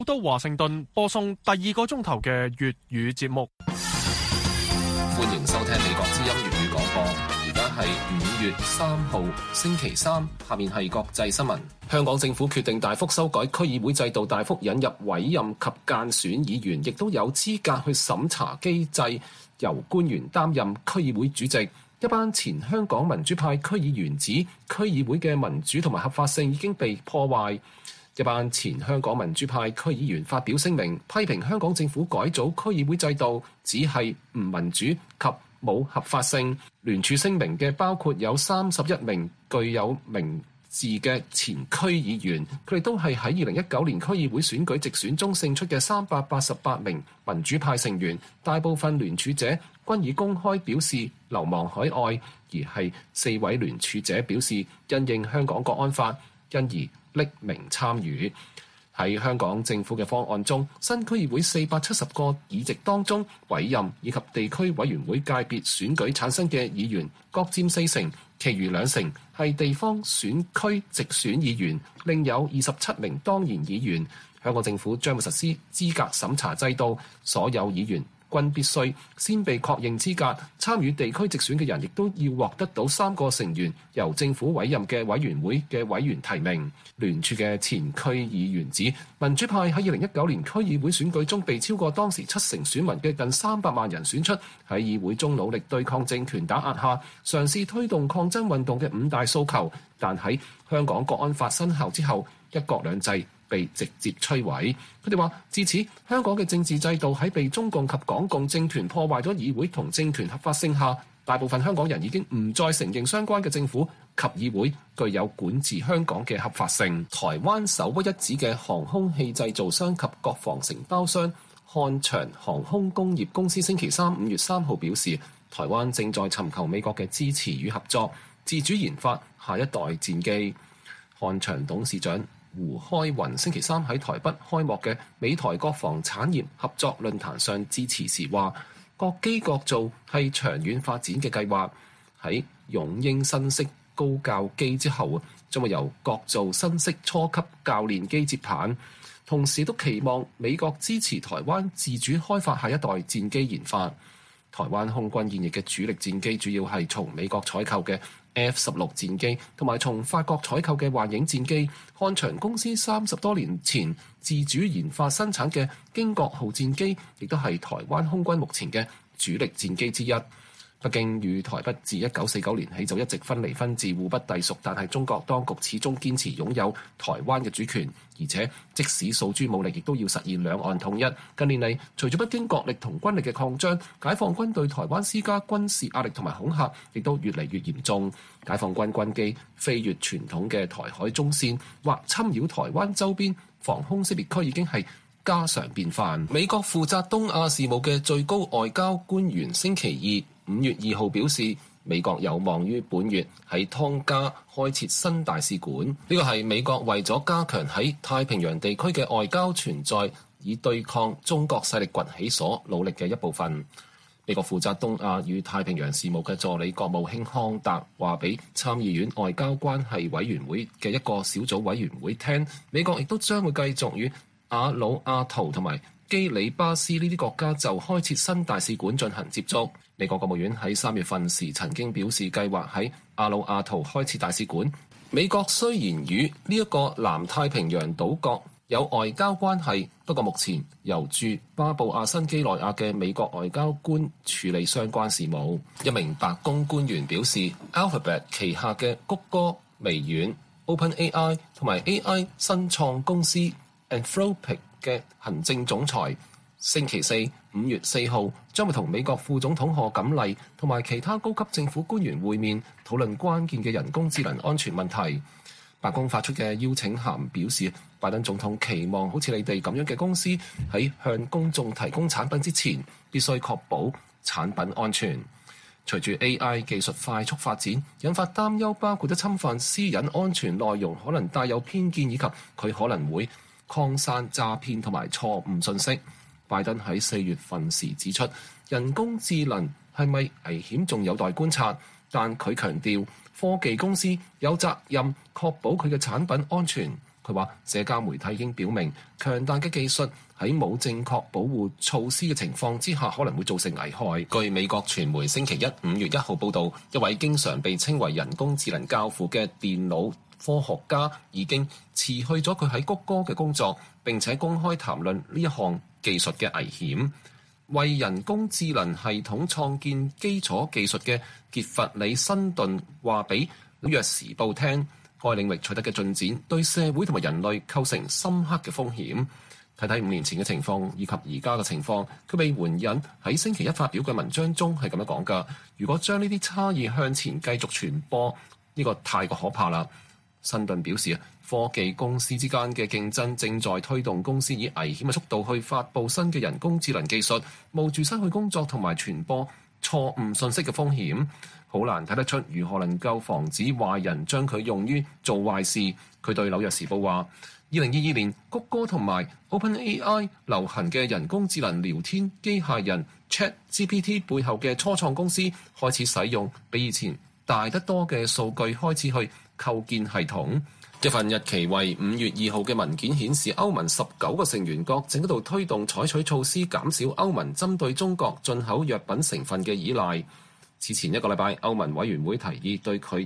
到華盛頓播送第2個鐘頭嘅粵語節目。 歡迎收聽美國之音粵語廣播。而家係5月3號星期三，下面係國際新聞。香港政府決定大幅修改區議會制度，大幅引入委任及間選議員，亦都有資格去審查機制，由官員擔任區議會主席。一班前香港民主派區議員指區議會嘅民主同埋合法性已經被破壞。一班前香港民主派區議員發表聲明，批評香港政府改組區議會制度只係唔民主及冇合法性。聯署聲明嘅包括有31名具有名字嘅前區議員，佢哋都係喺2019年區議會選舉直選中勝出嘅388名民主派成員。大部分聯署者均已公開表示流亡海外，而係4位聯署者表示因應香港國安法，因而匿名參與。喺香港政府嘅方案中，新區議會470個議席當中，委任以及地區委員會界別選舉產生嘅議員各佔4成，其餘2成係地方選區直選議員，另有27名當然議員。香港政府將會實施資格審查制度，所有議員均必須先被確認資格，參與地區直選嘅人亦都要獲得到3個成員由政府委任嘅委員會嘅委員提名。聯署嘅前區議員指，民主派喺2019年區議會選舉中被超過當時7成選民嘅近300萬人選出，喺議會中努力對抗政權打壓下，嘗試推動抗爭運動嘅5大訴求，但喺香港國安法生效之後，一國兩制被直接摧毀。佢哋話，自此香港嘅政治制度喺被中共及港共政權破壞咗議會同政權合法性下，大部分香港人已經唔再承認相關嘅政府及議會具有管治香港嘅合法性。台灣首屈一指嘅航空器製造商及國防承包商漢翔航空工業公司星期三5月3號表示，台灣正在尋求美國嘅支持與合作，自主研發下一代戰機。漢翔董事長胡開雲星期三喺台北開幕嘅美台國防產業合作論壇上致辭時話，各機各造係長遠發展嘅計劃，喺勇鷹新式高教機之後，將會由各造新式初級教練機接棒，同時都期望美國支持台灣自主開發下一代戰機研發。台灣空軍現役嘅主力戰機主要係從美國採購嘅F-16戰機，同埋從法國採購嘅幻影戰機。漢翔公司30多年前自主研發生產嘅經國號戰機，亦都係台灣空軍目前嘅主力戰機之一。北京與台北自1949年起就一直分離分治，互不隸屬，但係中國當局始終堅持擁有台灣嘅主權，而且即使訴諸武力，亦都要實現兩岸統一。近年嚟，隨住北京國力同軍力嘅擴張，解放軍對台灣施加軍事壓力同埋恐嚇，亦都越嚟越嚴重。解放軍軍機飛越傳統嘅台海中線或侵擾台灣周邊防空識別區，已經係家常便飯。美國負責東亞事務嘅最高外交官員星期二5月2號表示，美國有望於本月喺湯加開設新大使館。呢個係美國為咗加強喺太平洋地區嘅外交存在，以對抗中國勢力崛起所努力嘅一部分。美國負責東亞與太平洋事務嘅助理國務卿康達話俾參議院外交關係委員會嘅一個小組委員會聽，美國亦都將會繼續與阿魯阿圖同埋基里巴斯呢啲國家就開設新大使館進行接觸。美國國務院喺3月份時曾經表示計劃喺阿魯阿圖開設大使館。美國雖然與呢一個南太平洋島國有外交關係，不過目前由駐巴布亞新畿內亞嘅美國外交官處理相關事務。一名白宮官員表示 Alphabet 旗下嘅谷歌、微軟、OpenAI 同埋 AI 新創公司 Anthropic 嘅行政總裁星期四5月4號將會同美國副總統賀錦麗同埋其他高級政府官員會面，討論關鍵嘅人工智能安全問題。白宮發出嘅邀請函表示，拜登總統期望好似你哋咁樣嘅公司喺向公眾提供產品之前，必須確保產品安全。隨住 AI 技術快速發展，引發擔憂包括咗侵犯私隱、安全內容可能帶有偏見，以及佢可能會擴散詐騙同埋錯誤信息。拜登喺4月份時指出，人工智能係咪危險仲有待觀察，但佢強調科技公司有責任確保佢嘅產品安全。 佢話社交媒體已經表明，強大嘅技術喺冇正確保護措施嘅情況之下，可能會造成危害。據美國傳媒星期一5月1號報導，一位經常被稱為人工智能教父嘅電腦科學家已經辭去咗佢喺谷歌嘅工作，並且公開談論呢一項技術嘅危險。為人工智能系統創建基礎技術嘅傑弗里·辛頓話俾紐約時報聽，該領域取得嘅進展對社會同埋人類構成深刻嘅風險。睇睇5年前嘅情況以及而家嘅情況，佢被援引喺星期一發表嘅文章中係咁樣講㗎。如果將呢啲差異向前繼續傳播，呢個太過可怕啦。辛頓表示，科技公司之間嘅競爭正在推動公司以危險嘅速度去發布新嘅人工智能技術，冒住失去工作同埋傳播錯誤信息嘅風險。好難睇得出如何能夠防止壞人將佢用於做壞事。佢對紐約時報話，2022年谷歌同埋 OpenAI 流行嘅人工智能聊天機械人 ChatGPT 背後嘅初創公司開始使用比以前大得多嘅數據開始去構建系統。一份日期為5月2號嘅文件顯示，歐盟19個成員國正喺度推動採取措施，減少歐盟針對中國進口藥品成分嘅依賴。此前一個禮拜，歐盟委員會提議對佢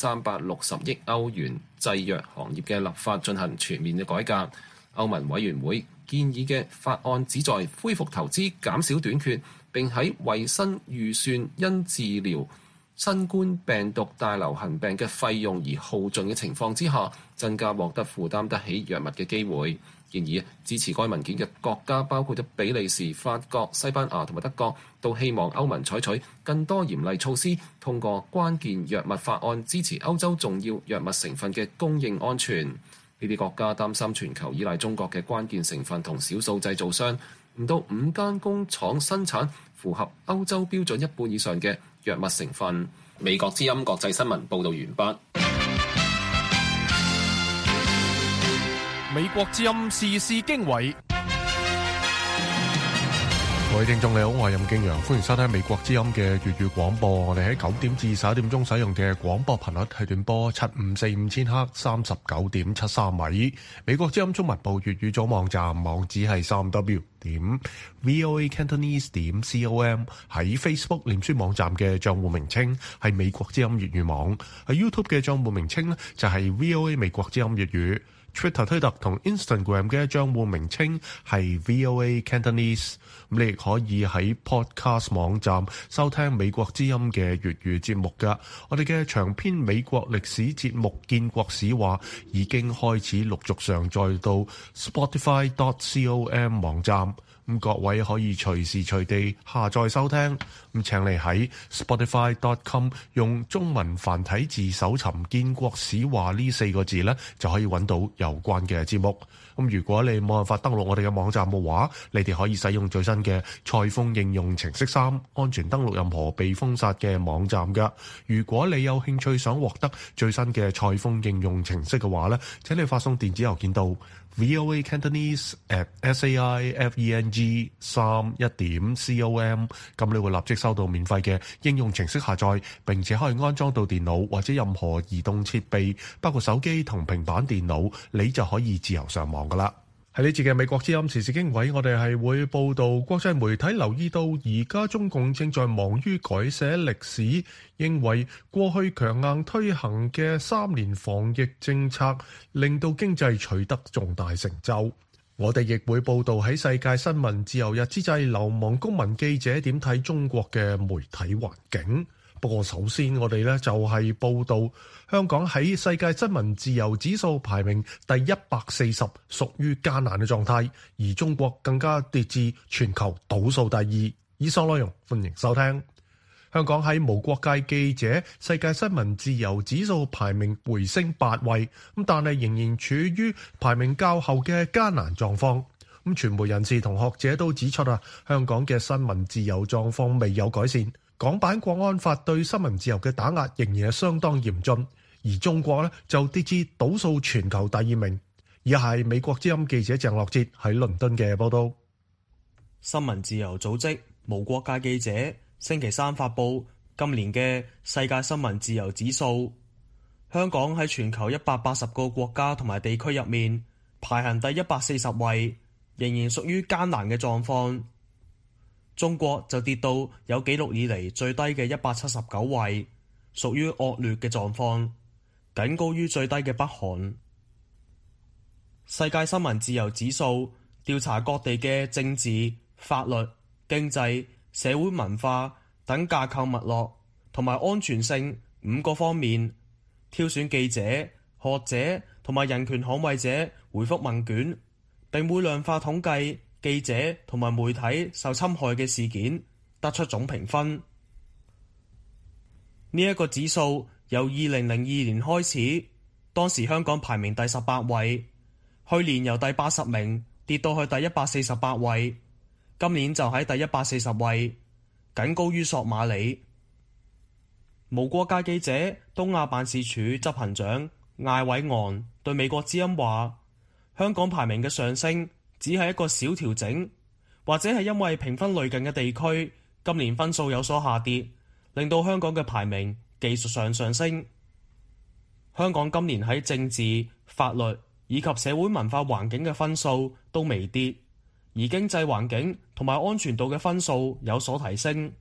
1360億歐元製藥行業嘅立法進行全面嘅改革。歐盟委員會建議嘅法案旨在恢復投資、減少短缺，並喺衛生預算因治療新冠病毒大流行病嘅費用而耗盡嘅情況之下，增加獲得負擔得起藥物嘅機會。建議支持該文件嘅國家包括咗比利時、法國、西班牙同埋德國，都希望歐盟採取更多嚴厲措施，通過關鍵藥物法案支持歐洲重要藥物成分嘅供應安全。呢啲國家擔心全球依賴中國嘅關鍵成分同少數製造商，唔到5間工廠生產符合歐洲標準一半以上嘅藥物成分。美國之音國際新聞報導完畢。 美國之音時事經緯。 各位聽眾你好，我係任敬陽，歡迎收聽美國之音嘅粵語廣播。我哋喺9點至11點鐘使用嘅廣播頻率係短波7545千赫39.73米。美國之音中文部粵語組網站網址係3w.voacantonese.com。喺 Facebook 臉書網站嘅賬戶名稱係美國之音粵語網。喺 YouTube 嘅賬戶名稱呢就係 VOA 美國之音粵語。Twitter 推特同 Instagram 嘅賬戶名稱係 VOA Cantonese。咁你亦可以喺 Podcast 網站收聽美國之音嘅粵語節目㗎。我哋嘅長篇美國歷史節目《建國史話》已經開始陸續上載到 Spotify.com 網站。咁各位可以隨時隨地下載收聽。咁請你喺 Spotify.com 用中文繁體字搜尋《建國史話》呢4個字呢，就可以揾到有關嘅節目。咁如果你冇辦法登錄我哋嘅網站嘅話，你哋可以使用最新嘅蔡豐應用程式3，安全登錄任何被封殺嘅網站㗎。如果你有興趣想獲得最新嘅蔡豐應用程式嘅話呢，請你發送電子郵件到voacantonese@saifeng31.com， 咁你會立即收到免費嘅應用程式下載，並且可以安裝到電腦或者任何移動設備，包括手機同平板電腦，你就可以自由上網噶啦。喺呢次嘅美國之音時事經緯，我哋係會報道國際媒體留意到而家中共正在忙於改寫歷史，認為過去強硬推行嘅3年防疫政策令到經濟取得重大成就。我哋亦會報道喺世界新聞自由日之際，流亡公民記者點睇中國嘅媒體環境。不過首先我哋就係報道香港喺世界新聞自由指數排名第140，屬於艱難嘅狀態，而中國更加跌至全球倒數第2。以上內容歡迎收聽。香港喺無國界記者世界新聞自由指數排名回升8位，但係仍然處於排名較後嘅艱難狀況。傳媒人士同學者都指出香港嘅新聞自由狀況未有改善。港版國安法對新聞自由嘅打壓仍然係相當嚴峻，而中國就跌至倒數全球第2名。以下係美國之音記者鄭樂哲喺倫敦嘅報道。 新聞自由組織無國界記者星期3發佈今年嘅世界新聞自由指數， 香港喺全球180個國家同埋地區入面排行第140位，仍然屬於艱難嘅狀況。中國就跌到有紀錄以嚟最低嘅179位，屬於惡劣嘅狀況，僅高於最低嘅北韓。世界新聞自由指數調查各地嘅政治、法律、經濟、社會文化等架構脈絡同埋安全性5個方面，挑選記者、學者同埋人權捍衛者回覆問卷，並會量化統計記者同埋媒體受侵害嘅事件，得出總評分。呢一個指數由2002年開始，當時香港排名第18位，去年由第80名跌到去第148位，今年就喺第140位，僅高於索馬里。無國界記者東亞辦事處執行長艾偉昂對美國之音話：香港排名嘅上升只係一個小調整，或者係因為評分類近嘅地區今年分數有所下跌，令到香港嘅排名技術上上升。香港今年喺政治、法律以及社會文化環境嘅分數都微跌，而經濟環境同埋安全度嘅分數有所提升。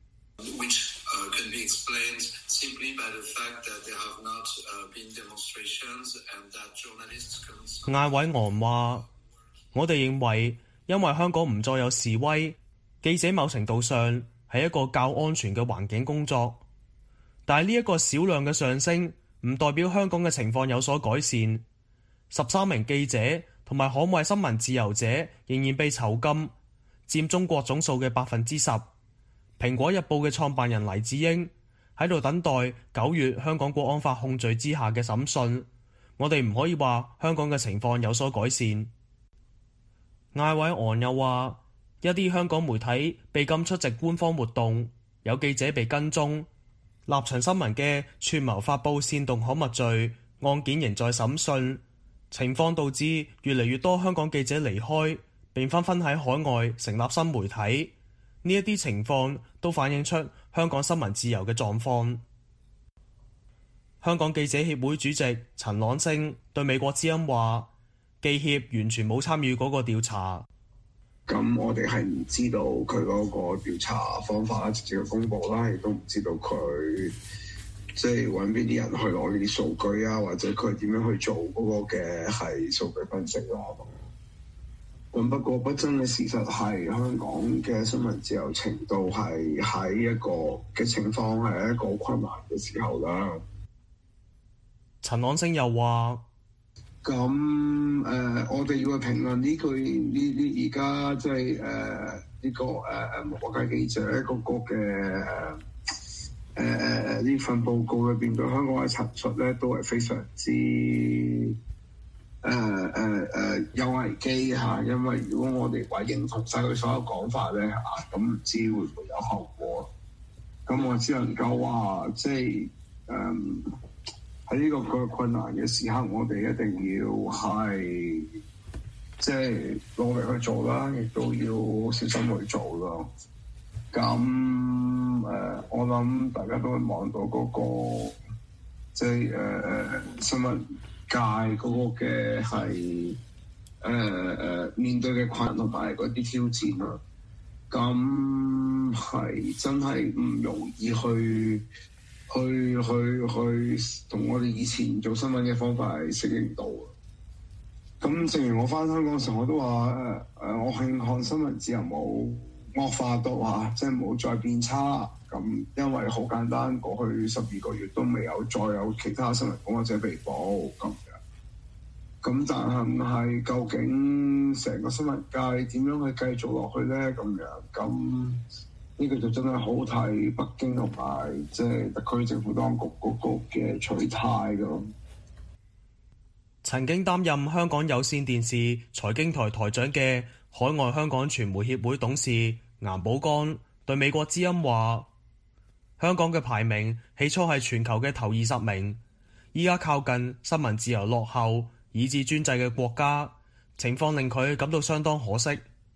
艾偉昂話：我哋認為，因為香港唔再有示威，記者某程度上係一個較安全嘅環境工作。但係呢一個少量嘅上升，唔代表香港嘅情況有所改善。13名記者同埋捍衛新聞自由者仍然被囚禁，佔中國總數嘅10%。蘋果日報嘅創辦人黎智英喺度等待9月香港國安法控罪之下嘅審訊。我哋唔可以話香港嘅情況有所改善。艾偉昂又話，一啲香港媒體被禁出席官方活動，有記者被跟蹤。立場新聞嘅串謀發佈煽動刊物罪案件仍在審訊，情況導致越嚟越多香港記者離開，並紛紛喺海外成立新媒體。呢一啲情況都反映出香港新聞自由嘅狀況。香港記者協會主席陳朗昇對美國之音話：記協完全冇參與嗰個調查。 咁我哋係唔知道佢嗰個調查方法直接嘅公佈啦，亦都唔知道佢即係揾邊啲人去攞呢啲數據啊，或者佢點樣去做嗰個嘅係數據分析啦。咁不過不爭嘅事實係香港嘅新聞自由程度係喺一個嘅情況係一個困難嘅時候啦。 陳朗昇又話： 咁我哋要去評論呢句呢而家即係呢個無國界記者嗰個嘅呢份報告裏邊對香港嘅陳述咧，都係非常之有危機嚇。因為如果我哋話認同晒佢所有講法咧咁唔知會唔會有後果。咁我只能夠話即係喺呢個困難嘅時刻，我哋一定要係即係努力去做啦，亦都要小心去做咯。咁我諗大家都會望到嗰個即係新聞界嗰個嘅係面對嘅困難同埋嗰啲挑戰啦。咁係真係唔容易去同我哋以前做新聞嘅方法係適應到。咁正如我返香港嘅時候，我都話我慶幸新聞自由冇惡化到即係冇再變差。咁因為好簡單，過去12個月都未有再有其他新聞工作者被捕咁樣。咁但係究竟成個新聞界點樣去繼續落去咧？咁樣咁。呢個就真係好睇北京同埋即係特區政府當局嗰個嘅取態咯。 曾經擔任香港有線電視財經台台長嘅海外香港傳媒協會董事顏寶剛對美國之音話：香港嘅排名起初係全球嘅頭20名，依家靠近新聞自由落後以至專制嘅國家，情況令佢感到相當可惜。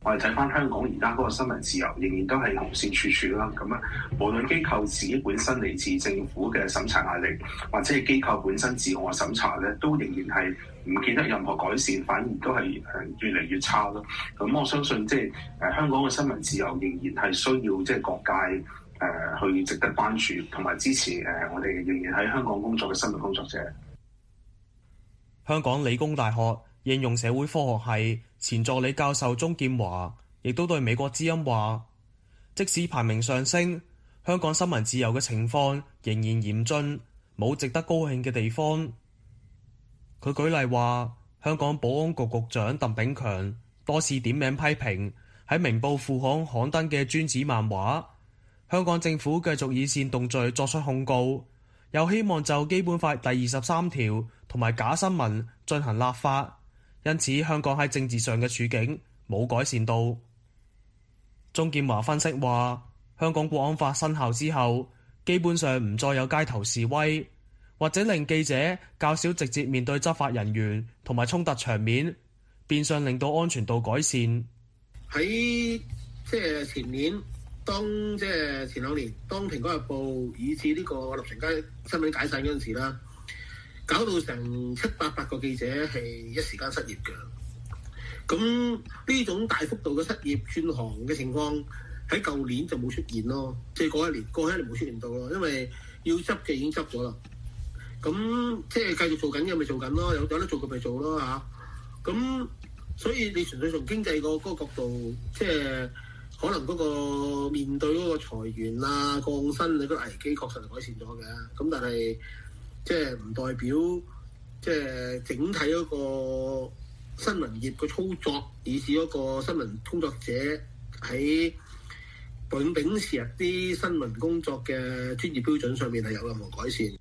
我哋睇翻香港而家嗰個新聞自由，仍然都係紅線處處啦。咁啊，無論機構自己本身嚟自政府嘅審查壓力，或者係機構本身自我審查咧，都仍然係唔見得任何改善，反而都係越嚟越差咯。咁我相信即係香港嘅新聞自由仍然係需要即係各界去值得關注同埋支持我哋仍然喺香港工作嘅新聞工作者。 香港理工大學應用社會科學系前助理教授鍾劍華亦都對美國之音話，即使排名上升，香港新聞自由嘅情況仍然嚴峻，冇值得高興嘅地方。佢舉例話，香港保安局局長鄧炳強多次點名批評喺明報副刊刊登嘅尊子漫畫，香港政府繼續以煽動罪作出控告，又希望就基本法第23條同埋假新聞進行立法。因此，香港喺政治上嘅處境冇改善到。鍾劍華分析話，香港國安法生效之後，基本上唔再有街頭示威，或者令記者較少直接面對執法人員同埋衝突場面，變相令到安全度改善。 喺前年，前兩年，當蘋果日報以至呢個立場街新聞解散嗰陣時啦，搞到成700-800個記者係一時間失業嘅。咁呢種大幅度嘅失業轉行嘅情況喺舊年就冇出現咯，即係過一年冇出現到咯，因為要執嘅已經執咗啦。咁即係繼續做緊嘅咪做緊咯，有得做嘅咪做咯嚇。咁所以你純粹從經濟嗰個角度，即係可能嗰個面對嗰個裁員啊、降薪嗰個危機確實係改善咗嘅。咁但係即係唔代表即係整體嗰個新聞業嘅操作，以至嗰個新聞工作者喺秉持一啲新聞工作嘅專業標準上面係有任何改善。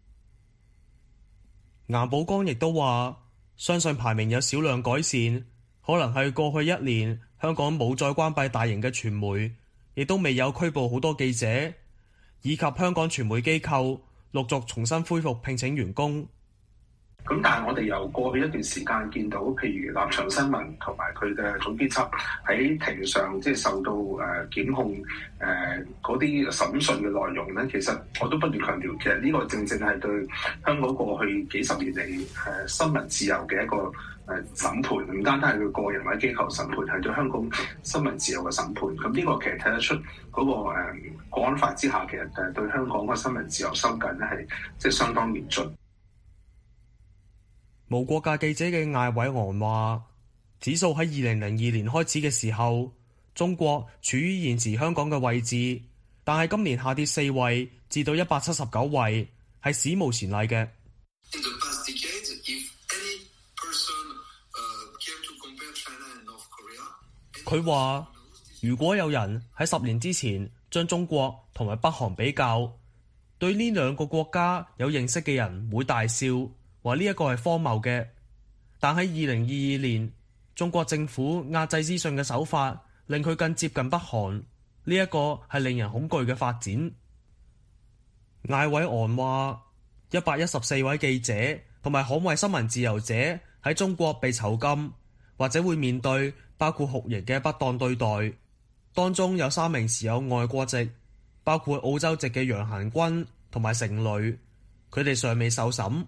顏寶剛亦都話，相信排名有少量改善，可能係過去1年香港冇再關閉大型嘅傳媒，亦都未有拘捕好多記者，以及香港傳媒機構陸續重新恢復聘請員工。 咁但係我哋由過去一段時間見到，譬如立場新聞同埋佢嘅總編輯喺庭上即係受到檢控嗰啲審訊嘅內容咧，其實我都不斷強調，其實呢個正正係對香港過去幾十年嚟新聞自由嘅一個審判，唔單單係佢個人或者機構審判，係對香港新聞自由嘅審判。咁呢個其實睇得出嗰個國安法之下，其實對香港個新聞自由收緊咧係即係相當嚴峻。 無國界記者嘅艾偉昂話，指數喺2002年開始嘅時候，中國處於現時香港嘅位置，但係今年下跌4位至到179位，係史無前例嘅。佢話，如果有人喺10年之前將中國同埋北韓比較，對呢兩個國家有認識嘅人會大笑，話呢一個係荒謬嘅。但喺2022年，中國政府壓制資訊嘅手法令佢更接近北韓，呢一個係令人恐懼嘅發展。艾偉昂話，114位記者同埋捍衛新聞自由者喺中國被囚禁，或者會面對包括酷刑嘅不當對待，當中有3名持有外國籍，包括澳洲籍嘅楊行軍同埋成蕾，佢哋尚未受審。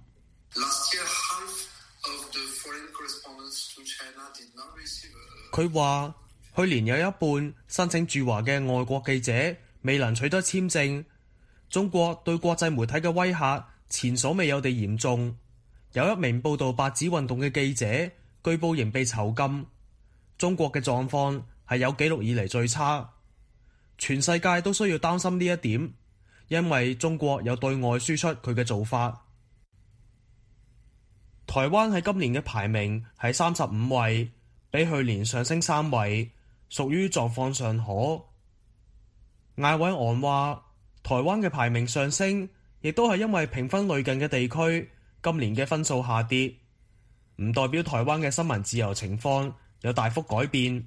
佢話，去年有一半申請駐華嘅外國記者未能取得簽證。中國對國際媒體嘅威嚇前所未有地嚴重。有一名報導白紙運動嘅記者據報仍被囚禁。中國嘅狀況係有紀錄以嚟最差。全世界都需要擔心呢一點，因為中國有對外輸出佢嘅做法。台灣喺今年嘅排名係35位，比去年上升3位，屬於狀況尚可。艾偉昂話，台灣嘅排名上升，亦都係因為評分類近嘅地區今年嘅分數下跌，唔代表台灣嘅新聞自由情況有大幅改變。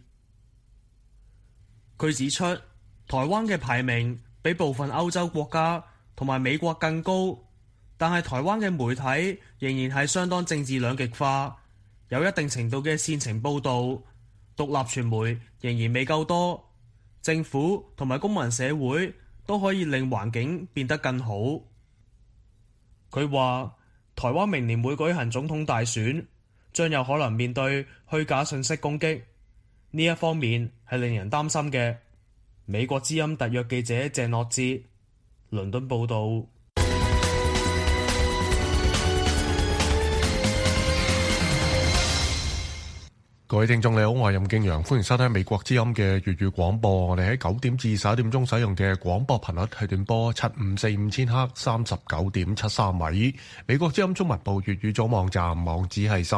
佢指出，台灣嘅排名比部分歐洲國家同埋美國更高，但係台灣嘅媒體仍然係相當政治兩極化，有一定程度嘅煽情報導， 獨立傳媒仍然未夠多，政府同埋公民社會都可以令環境變得更好。佢話台灣明年會舉行總統大選，將有可能面對虛假信息攻擊，呢一方面係令人擔心嘅。美國之音特約記者鄭樂哲，倫敦報導。 各位聽眾你好，我係任敬陽，歡迎收聽美國之音嘅粵語廣播。我哋喺9點至11點鐘使用嘅廣播頻率係短波7545千赫 39.73 米。美國之音中文部粵語組網站網址係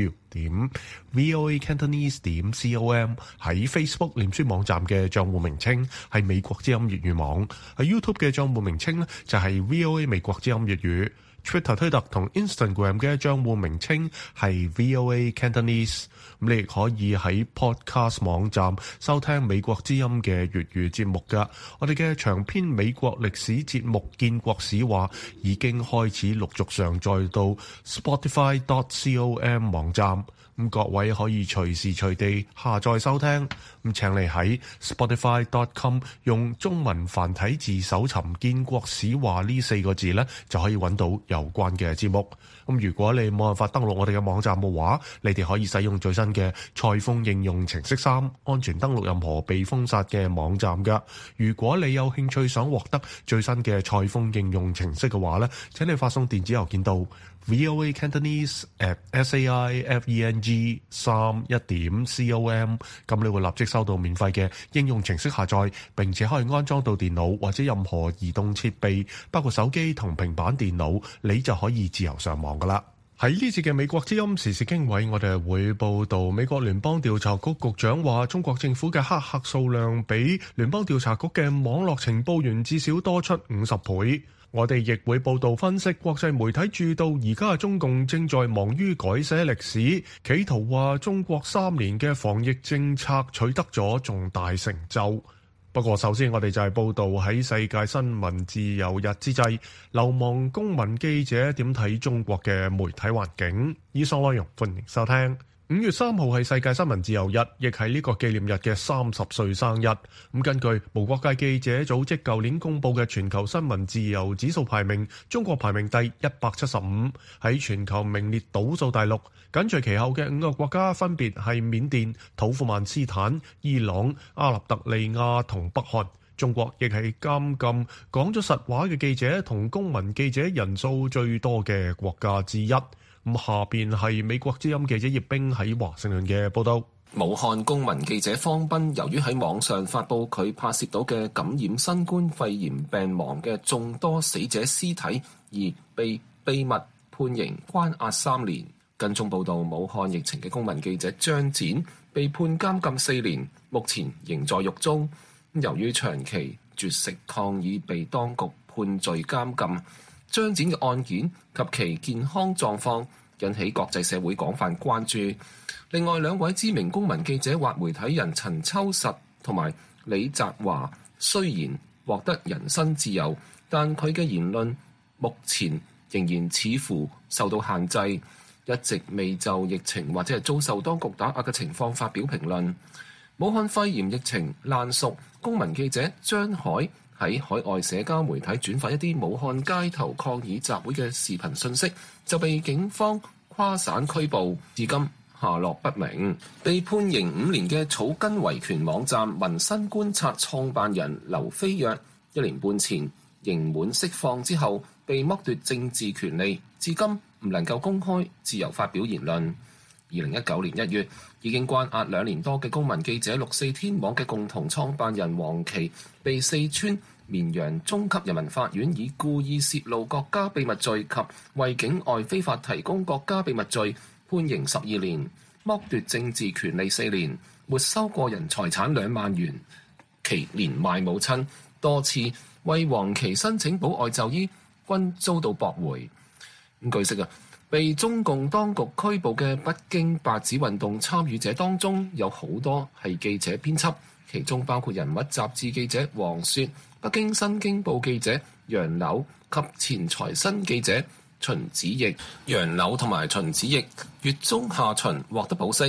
3w.voacantonese.com。 喺 Facebook 臉書網站嘅賬戶名稱係美國之音粵語網，喺 YouTube 嘅賬戶名稱呢就係 VOA 美國之音粵語。Twitter 推特同 Instagram 嘅賬戶名稱係 VOA Cantonese。咁你亦可以喺 Podcast 網站收聽美國之音嘅粵語節目㗎。我哋嘅長篇美國歷史節目《建國史話》已經開始陸續上載到 Spotify.com 網站。咁各位可以隨時隨地下載收聽。咁請你喺 Spotify.com 用中文繁體字搜尋《建國史話》呢4個字呢，就可以揾到有關嘅節目。咁如果你冇辦法登錄我哋嘅網站嘅話，你哋可以使用最新嘅蔡豐應用程式3，安全登錄任何被封殺嘅網站㗎。如果你有興趣想獲得最新嘅蔡豐應用程式嘅話呢，請你發送電子郵件到voacantonese@saifeng31.com， 咁你會立即收到免費嘅應用程式下載，並且可以安裝到電腦或者任何移動設備，包括手機同平板電腦，你就可以自由上網噶啦。喺呢次嘅美國之音時事經緯，我哋會報道美國聯邦調查局局長話，中國政府嘅黑客數量比聯邦調查局嘅網絡情報員至少多出50倍。我哋亦會報道分析國際媒體注到而家嘅中共正在忙於改寫歷史，企圖話中國3年嘅防疫政策取得咗重大成就。不過首先我哋就係報道喺世界新聞自由日之際，流亡公民記者點睇中國嘅媒體環境。以上內容歡迎收聽。5月3號係世界新聞自由日，亦係呢個紀念日嘅30歲生日。咁根據無國界記者組織舊年公佈嘅全球新聞自由指數排名，中國排名第175，喺全球名列倒數第6。緊隨其後嘅5個國家分別係緬甸、土庫曼斯坦、伊朗、阿納特利亞同北韓。中國亦係監禁講咗實話嘅記者同公民記者人數最多嘅國家之一。咁下邊係美國之音記者葉冰喺華盛頓嘅報道。 武漢公民記者方斌由於喺網上發布佢拍攝到嘅感染新冠肺炎病亡嘅眾多死者屍體，而被秘密判刑關押3年。跟蹤報道武漢疫情嘅公民記者張展被判監禁4年，目前仍在獄中。由於長期絕食抗議被當局判罪監禁，張展嘅案件及其健康狀況引起國際社會廣泛關注。另外2位知名公民記者或媒體人陳秋實同埋李澤華，雖然獲得人身自由，但佢嘅言論目前仍然似乎受到限制，一直未就疫情或者係遭受當局打壓嘅情況發表評論。武漢肺炎疫情爛熟，公民記者張海喺海外社交媒體轉發一啲武漢街頭抗議集會嘅視頻信息，就被警方跨省拘捕，至今下落不明。被判刑5年嘅草根維權網站民生觀察創辦人劉飛躍，1年半前刑滿釋放之後被剝奪政治權利，至今唔能夠公開自由發表言論。2019年1月已經關押2年多嘅公民記者6四天網嘅共同創辦人黃琦，被四川綿陽中級人民法院以故意泄露國家秘密罪及為境外非法提供國家秘密罪判刑12年，剝奪政治權利4年，沒收個人財產2萬元。其年邁母親多次為黃琦申請保外就醫，均遭到駁回。據悉被中共當局拘捕嘅北京白紙運動參與者當中，有好多係記者編輯，其中包括人物雜誌記者黃雪、北京新京報記者楊柳及前財新記者秦子奕。楊柳同埋秦子奕月中下旬獲得保釋，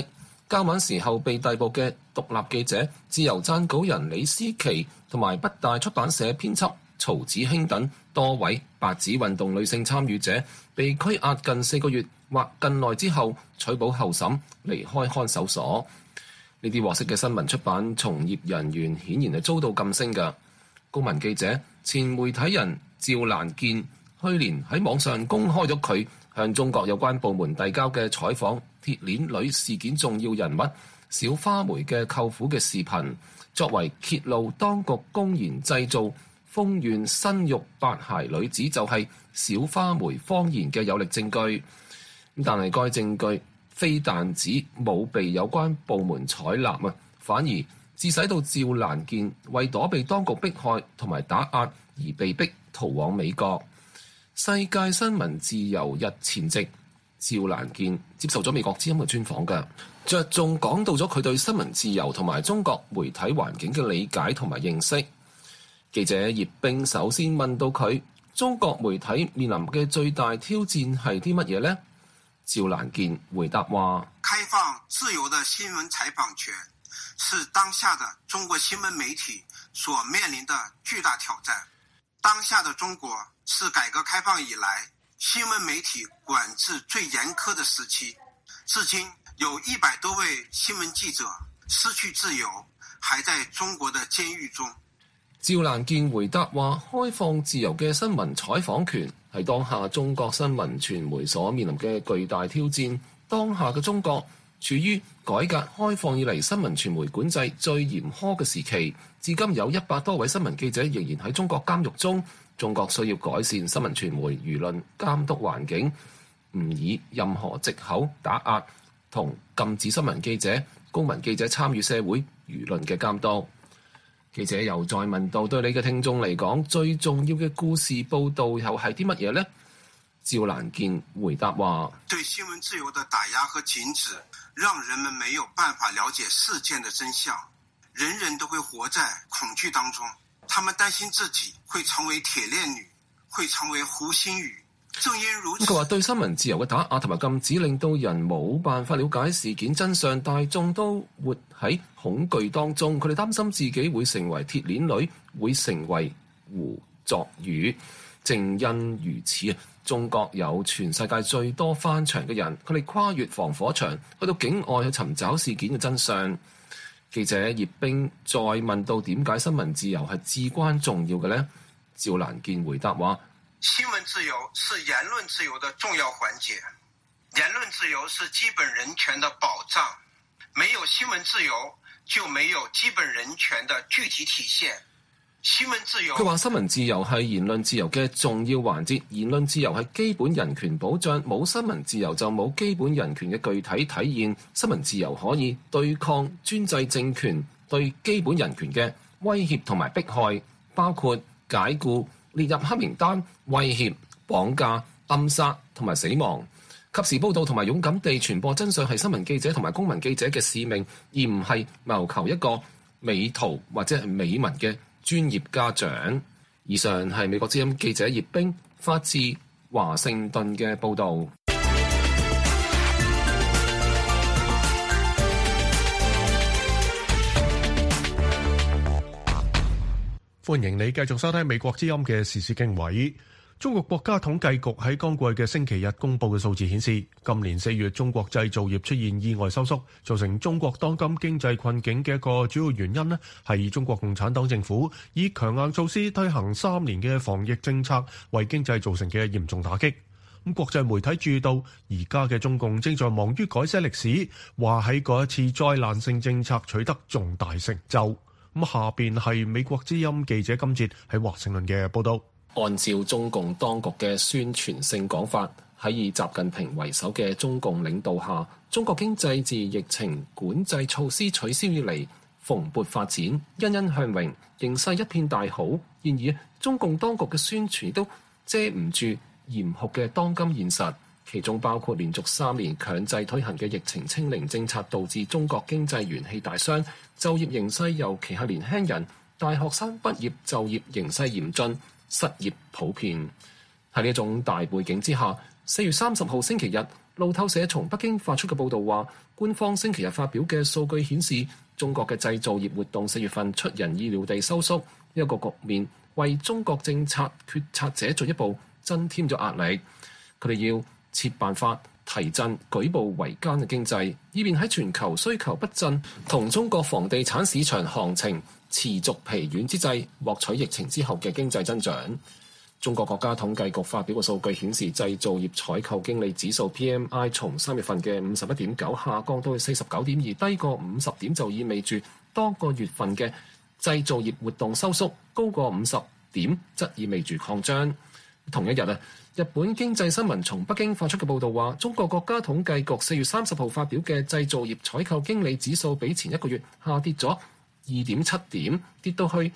較晚時候被逮捕嘅獨立記者、自由撰稿人李思琪同埋北大出版社編輯曹子興等多位白紙運動女性參與者被拘押近4個月或更耐之後，取保候審，離開看守所。呢啲獲釋嘅新聞出版從業人員顯然係遭到禁聲嘅。公民記者、前媒體人趙蘭健去年喺網上公開咗佢向中國有關部門遞交嘅採訪鐵鏈女事件重要人物小花梅嘅舅父嘅視頻，作為揭露當局公然製造豐縣生育八孩女子就係小花梅謊言嘅有力證據。但係該證據非但止冇被有關部門採納，反而致使到趙蘭健為躲避當局迫害同埋打壓而被逼逃往美國。世界新聞自由日前夕，趙蘭健接受咗美國之音嘅專訪嘅，着重講到咗佢對新聞自由同埋中國媒體環境嘅理解同埋認識。記者葉冰首先問到佢，中國媒體面臨嘅最大挑戰係啲乜嘢呢？趙蘭健回答話： 開放自由的新聞採訪權是當下的中國新聞媒體所面臨的巨大挑戰。當下的中國是改革開放以來新聞媒體管制最嚴苛的時期，至今有100多位新聞記者失去自由，還在中國的監獄中。 趙蘭健回答話：開放自由嘅新聞採訪權係當下中國新聞傳媒所面臨嘅巨大挑戰。當下嘅中國處於改革開放以嚟新聞傳媒管制最嚴苛嘅時期，至今有100多位新聞記者仍然喺中國監獄中。中國需要改善新聞傳媒輿論監督環境，唔以任何藉口打壓同禁止新聞記者、公民記者參與社會輿論嘅監督。記者又再問到，對你嘅聽眾嚟講，最重要嘅故事報導又係啲乜嘢呢？趙蘭健回答話： 對新聞自由的打壓和禁止，讓人們沒有辦法了解事件的真相，人人都會活在恐懼當中。他們擔心自己會成為鐵鏈女，會成為胡鑫宇。正因如此， 佢話對新聞自由嘅打壓同埋禁止，令到人冇辦法了解事件真相，大眾都活喺恐懼當中。佢哋擔心自己會成為鐵鏈女，會成為胡作宇。正因如此，中國有全世界最多翻牆嘅人，佢哋跨越防火牆，去到境外去尋找事件嘅真相。記者葉冰再問到點解新聞自由係至關重要嘅呢？趙蘭健回答話： 新聞自由是言論自由的重要環節，言論自由是基本人權的保障，沒有新聞自由就沒有基本人權的具體體現。新聞自由，佢話新聞自由係言論自由嘅重要環節，言論自由係基本人權保障，冇新聞自由就冇基本人權嘅具體體現。新聞自由可以對抗專制政權對基本人權嘅威脅同埋迫害，包括解僱、列入黑名單、威脅、綁架、暗殺同埋死亡。及時報導同埋勇敢地傳播真相係新聞記者同埋公民記者嘅使命，而唔係謀求一個美圖或者係美文嘅專業家長。以上係美國之音記者葉冰發自華盛頓嘅報導。 歡迎你繼續收聽美國之音嘅時事經緯。中國國家統計局喺剛過去嘅星期日公佈嘅數字顯示，今年4月中國製造業出現意外收縮，造成中國當今經濟困境嘅一個主要原因呢，係中國共產黨政府以強硬措施推行3年嘅防疫政策，為經濟造成嘅嚴重打擊。咁國際媒體注意到，而家嘅中共正在忙於改寫歷史，話喺嗰一次災難性政策取得重大成就。咁下邊係美國之音記者金哲喺華盛頓嘅報道。 按照中共當局嘅宣傳性講法，喺以習近平為首嘅中共領導下，中國經濟自疫情管制措施取消以嚟蓬勃發展，欣欣向榮，形勢一片大好。然而，中共當局嘅宣傳都遮唔住嚴酷嘅當今現實，其中包括連續3年強制推行嘅疫情清零政策，導致中國經濟元氣大傷，就業形勢尤其係年輕人、大學生畢業就業形勢嚴峻，失業普遍。喺呢一種大背景之下，4月30號星期日， 路透社從北京發出嘅報導話，官方星期日發表嘅數據顯示，中國嘅製造業活動4月份出人意料地收縮，呢一個局面為中國政策決策者進一步增添咗壓力。佢哋要設辦法提振舉步維艱嘅經濟，以便喺全球需求不振同中國房地產市場行情持續疲軟之際，獲取疫情之後嘅經濟增長。中國國家統計局發表嘅數據顯示，製造業採購經理指數 PMI 從3月份嘅51.9下降到去49.2，低過50點就意味住多個月份嘅製造業活動收縮，高過50點則意味住擴張。同一日啊，日本經濟新聞從北京發出嘅報導話，中國國家統計局4月30號發表嘅製造業採購經理指數比前一個月下跌咗2.7點，跌到去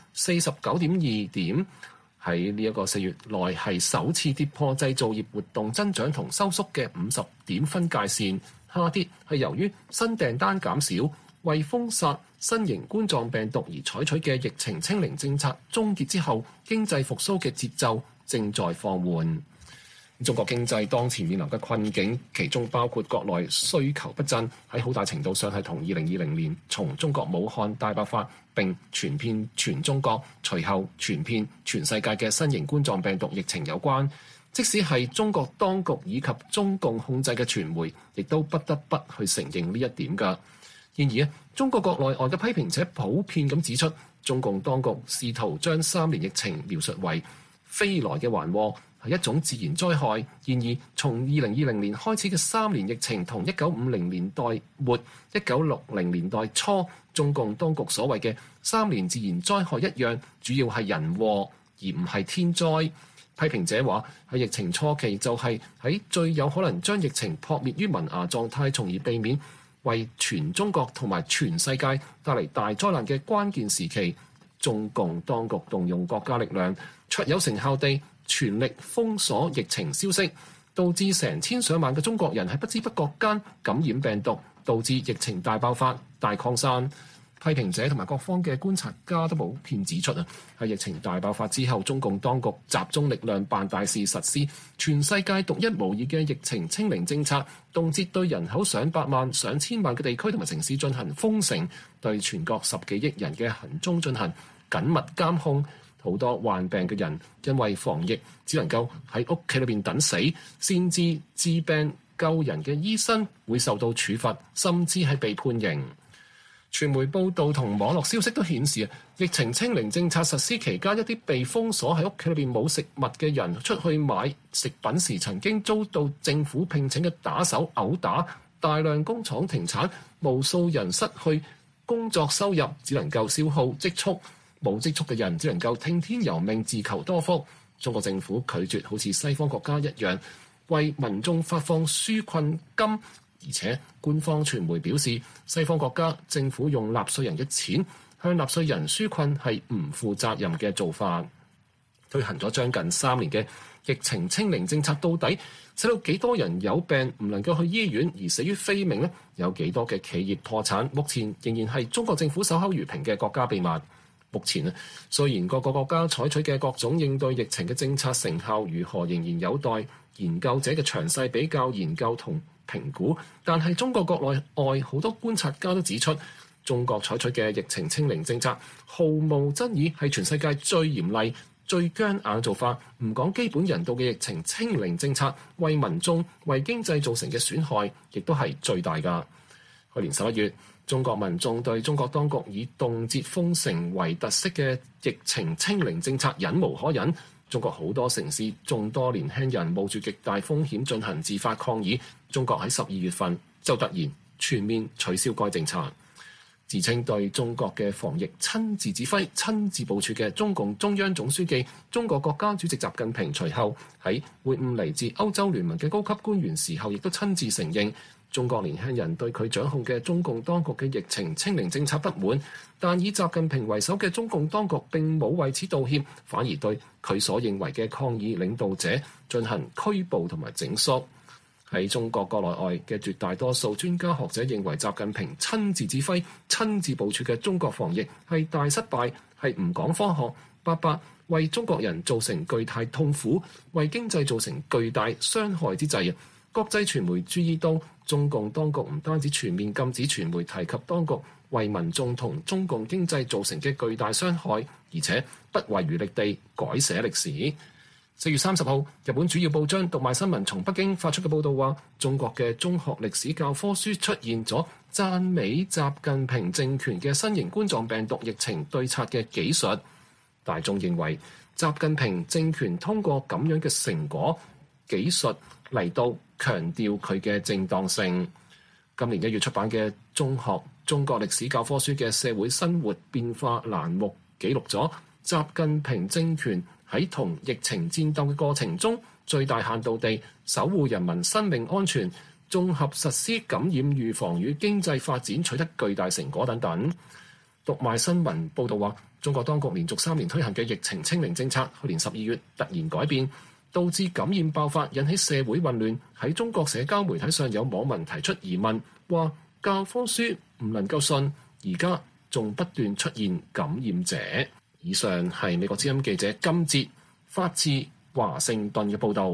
49.2點。喺呢一個4月內係首次跌破製造業活動增長同收縮嘅50點分界線。下跌係由於新訂單減少，為封殺新型冠狀病毒而採取嘅疫情清零政策終結之後，經濟復甦嘅節奏正在放緩。中國經濟當前面臨嘅困境，其中包括國內需求不振，喺好大程度上係同2020年從中國武漢大爆發並傳遍全中國，隨後傳遍全世界嘅新型冠狀病毒疫情有關。即使係中國當局以及中共控制嘅傳媒，亦都不得不去承認呢一點㗎。然而中國國內外嘅批評者普遍咁指出，中共當局試圖將3年疫情描述為飛來嘅橫禍，係一種自然災害。然而，從2020年開始嘅3年疫情，同1950年代末、1960年代初中共當局所謂嘅3年自然災害一樣，主要係人禍，而唔係天災。批評者話，喺疫情初期就係喺最有可能將疫情撲滅於萌芽狀態，從而避免為全中國同埋全世界帶嚟大災難嘅關鍵時期，中共當局動用國家力量，卓有成效地全力封鎖疫情消息，導致成千上萬嘅中國人喺不知不覺間感染病毒，導致疫情大爆發、大擴散。批評者同埋各方嘅觀察家都普遍指出啊，喺疫情大爆發之後，中共當局集中力量辦大事，實施全世界獨一無二嘅疫情清零政策，動輒對人口上百萬、上千萬嘅地區同埋城市進行封城，對全國10幾億人嘅行蹤進行緊密監控。好多患病嘅人因為防疫只能夠喺屋企裏邊等死，先至治病救人嘅醫生會受到處罰，甚至係被判刑。傳媒報道同網絡消息都顯示，疫情清零政策實施期間，一啲被封鎖喺屋企裏邊冇食物嘅人出去買食品時，曾經遭到政府聘請嘅打手毆打，大量工廠停產，無數人失去工作收入，只能夠消耗積蓄，冇積蓄嘅人只能夠聽天由命，自求多福。中國政府拒絕好似西方國家一樣為民眾發放紓困金，而且官方傳媒表示，西方國家政府用納稅人嘅錢向納稅人紓困係唔負責任嘅做法。推行咗將近3年嘅疫情清零政策，到底使到幾多人有病唔能夠去醫院而死於非命呢？有幾多嘅企業破產？目前仍然係中國政府守口如瓶嘅國家秘密。目前雖然各個國家採取嘅各種應對疫情嘅政策成效如何，仍然有待研究者嘅詳細比較研究同評估，但係中國國內外好多觀察家都指出，中國採取嘅疫情清零政策毫無爭議係全世界最嚴厲、最僵硬嘅做法。唔講基本人道嘅疫情清零政策，為民眾、為經濟造成嘅損害，亦都係最大㗎。去年11月，中國民眾對中國當局以動輒封城為特色嘅疫情清零政策忍無可忍。中國好多城市眾多年輕人冒住極大風險進行自發抗議，中國喺12月份就突然全面取消該政策。自稱對中國嘅防疫親自指揮、親自部署嘅中共中央總書記、中國國家主席習近平，隨後喺會晤嚟自歐洲聯盟嘅高級官員時候，亦都親自承認中國年輕人對佢掌控嘅中共當局嘅疫情清零政策不滿，但以習近平為首嘅中共當局並冇為此道歉，反而對佢所認為嘅抗議領導者進行拘捕同埋整肅。喺中國國內外嘅絕大多數專家學者認為，習近平親自指揮、親自部署嘅中國防疫係大失敗，係唔講科學，白白為中國人造成巨大痛苦，為經濟造成巨大傷害之際。 國際傳媒注意到，中共當局唔單止全面禁止傳媒提及當局為民眾同中共經濟造成嘅巨大傷害，而且不遺餘力地改寫歷史。4月30號，日本主要報章讀賣新聞從北京發出嘅報導話，中國嘅中學歷史教科書出現咗讚美習近平政權嘅新型冠狀病毒疫情對策嘅技術。大眾認為習近平政權通過咁樣嘅成果技術嚟到強調佢嘅正當性。今年1月出版嘅中學中國歷史教科書嘅社會生活變化欄目記錄咗習近平政權喺同疫情戰鬥嘅過程中，最大限度地守護人民生命安全，綜合實施感染預防與經濟發展取得巨大成果等等。讀賣新聞報導話，中國當局連續3年推行嘅疫情清零政策，去年12月突然改變，導致感染爆發，引起社會混亂。喺中國社交媒體上有網民提出疑問，話教科書唔能夠信，而家仲不斷出現感染者。以上係美國之音記者金哲發自華盛頓嘅報導。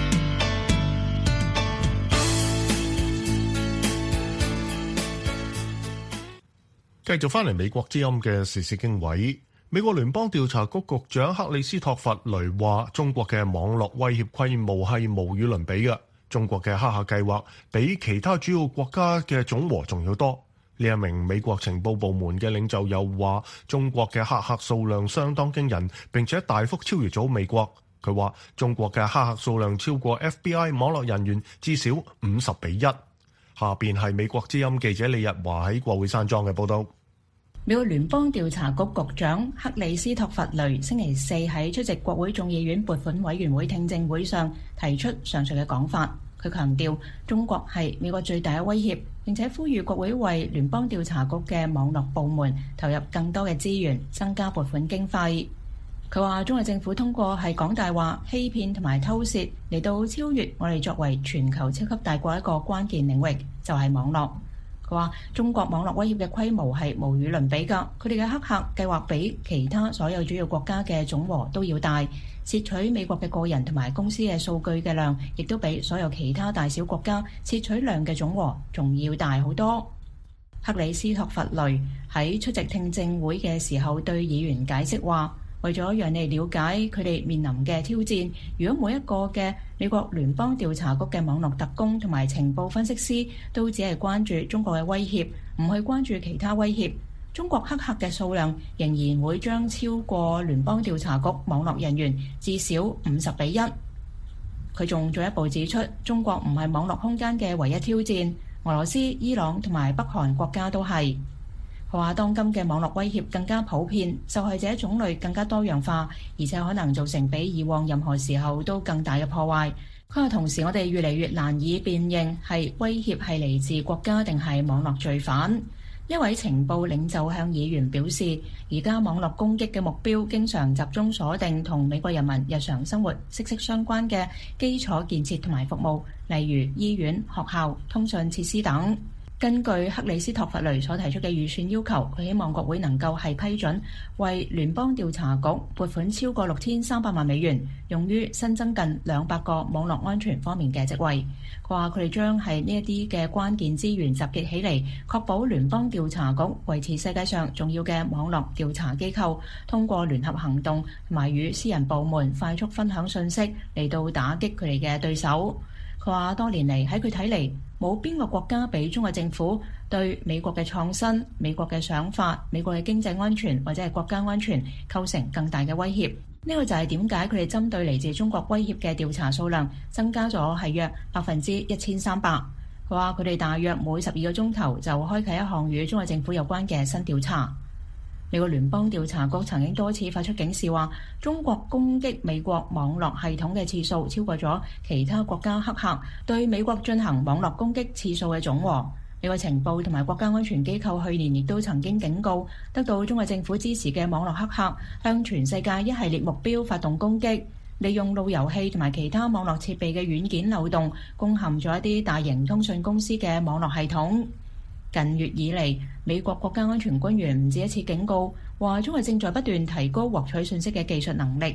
繼續翻嚟美國之音嘅時事經緯，美國聯邦調查局局長克里斯托弗雷話：中國嘅網絡威脅規模係無與倫比嘅，中國嘅黑客計劃比其他主要國家嘅總和仲要多。呢一名美國情報部門嘅領袖又話，中國嘅黑客數量相當驚人，並且大幅超越咗美國。佢話中國嘅黑客數量超過 FBI 網絡人員至少50-1。下邊係美國之音記者李日華喺國會山莊嘅報道。 美國聯邦調查局局長克里斯托弗雷星期四喺出席國會眾議院撥款委員會聽證會上提出上述嘅講法。佢強調中國係美國最大嘅威脅，並且呼籲國會為聯邦調查局嘅網絡部門投入更多嘅資源，增加撥款經費。佢話中國政府通過係講大話、欺騙同埋偷竊嚟到超越我哋作為全球超級大國一個關鍵領域，就係網絡。佢話中國網絡威脅嘅規模係無與倫比㗎，佢哋嘅黑客計劃比其他所有主要國家嘅總和都要大，竊取美國嘅個人同埋公司嘅數據嘅量，亦都比所有其他大小國家竊取量嘅總和仲要大好多。克里斯托弗雷喺出席聽證會嘅時候對議員解釋話，為咗讓你了解佢哋面臨嘅挑戰，如果每一個嘅美國聯邦調查局嘅網絡特工同埋情報分析師都只係關注中國嘅威脅，唔去關注其他威脅，中國黑客嘅數量仍然會將超過聯邦調查局網絡人員至少50-1。佢仲進一步指出，中國唔係網絡空間嘅唯一挑戰，俄羅斯、伊朗同埋北韓國家都係。佢話當今嘅網絡威脅更加普遍，受害者種類更加多樣化，而且可能造成比以往任何時候都更大嘅破壞。佢話同時我哋越嚟越難以辨認係威脅係嚟自國家定係網絡罪犯。一位情報領袖向議員表示，而家網絡攻擊嘅目標經常集中鎖定同美國人民日常生活息息相關嘅基礎建設同埋服務，例如醫院、學校、通訊設施等。根據克里斯托弗雷所提出嘅預算要求，佢希望國會能夠係批准為聯邦調查局撥款超過6300萬美元，用於新增近200個網絡安全方面嘅職位。佢話佢哋將係呢一啲嘅關鍵資源集結起嚟，確保聯邦調查局維持世界上重要嘅網絡調查機構，通過聯合行動同埋與私人部門快速分享信息嚟到打擊佢哋嘅對手。佢話多年嚟喺佢睇嚟，冇邊個國家比中國政府對美國嘅創新、美國嘅想法、美國嘅經濟安全或者係國家安全構成更大嘅威脅。呢個就係點解佢哋針對嚟自中國威脅嘅調查數量增加咗係約1300%。佢話佢哋大約每12個鐘頭就開啟一項與中國政府有關嘅新調查。美國聯邦調查局曾經多次發出警示，話中國攻擊美國網絡系統嘅次數超過咗其他國家黑客對美國進行網絡攻擊次數嘅總和。美國情報同埋國家安全機構去年亦都曾經警告，得到中國政府支持嘅網絡黑客向全世界一系列目標發動攻擊，利用路由器同埋其他網絡設備嘅軟件漏洞，攻陷咗一啲大型通訊公司嘅網絡系統。近月以嚟，美國國家安全官員唔止一次警告，話中國正在不斷提高獲取信息嘅技術能力。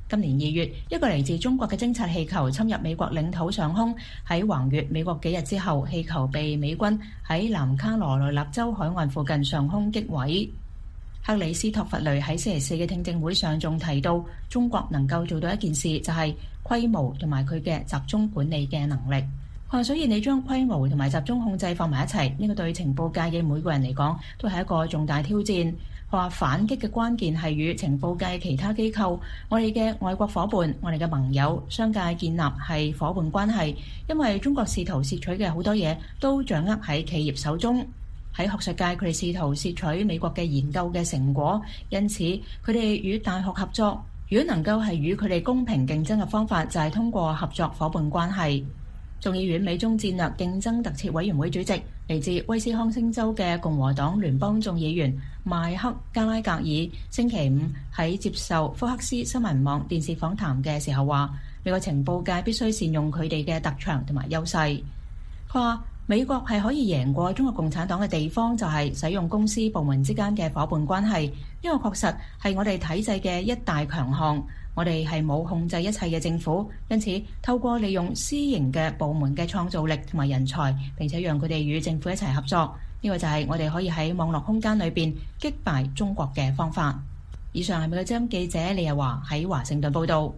今年2月，一個嚟自中國嘅偵察氣球侵入美國領土上空，喺橫越美國幾日之後，氣球被美軍喺南卡羅來納州海岸附近上空擊毀。克里斯托弗雷喺星期四嘅聽證會上仲提到，中國能夠做到一件事，就係規模同埋佢嘅集中管理嘅能力。佢話，所以你將規模同埋集中控制放埋一齊，呢個對情報界嘅每個人嚟講都係一個重大挑戰。佢話反擊嘅關鍵係與情報界其他機構、我哋嘅外國夥伴、我哋嘅盟友、商界建立係夥伴關係，因為中國試圖竊取嘅好多嘢都掌握喺企業手中。喺學術界，佢哋試圖竊取美國嘅研究嘅成果，因此佢哋與大學合作。如果能夠係與佢哋公平競爭嘅方法，就係通過合作夥伴關係。眾議院美中戰略競爭特設委員會主席，嚟自威斯康星州嘅共和黨聯邦眾議員邁克加拉格爾，星期五喺接受福克斯新聞網電視訪談嘅時候話，美國情報界必須善用佢哋嘅特長同埋優勢。佢話，美國係可以贏過中國共產黨嘅地方，就係使用公司部門之間嘅夥伴關係，因為確實係我哋體制嘅一大強項。我哋係冇控制一切嘅政府，因此透過利用私營嘅部門嘅創造力同埋人才，並且讓佢哋與政府一齊合作，呢個就係我哋可以喺網絡空間裏邊擊敗中國嘅方法。以上係美國之音記者李日華喺華盛頓報道。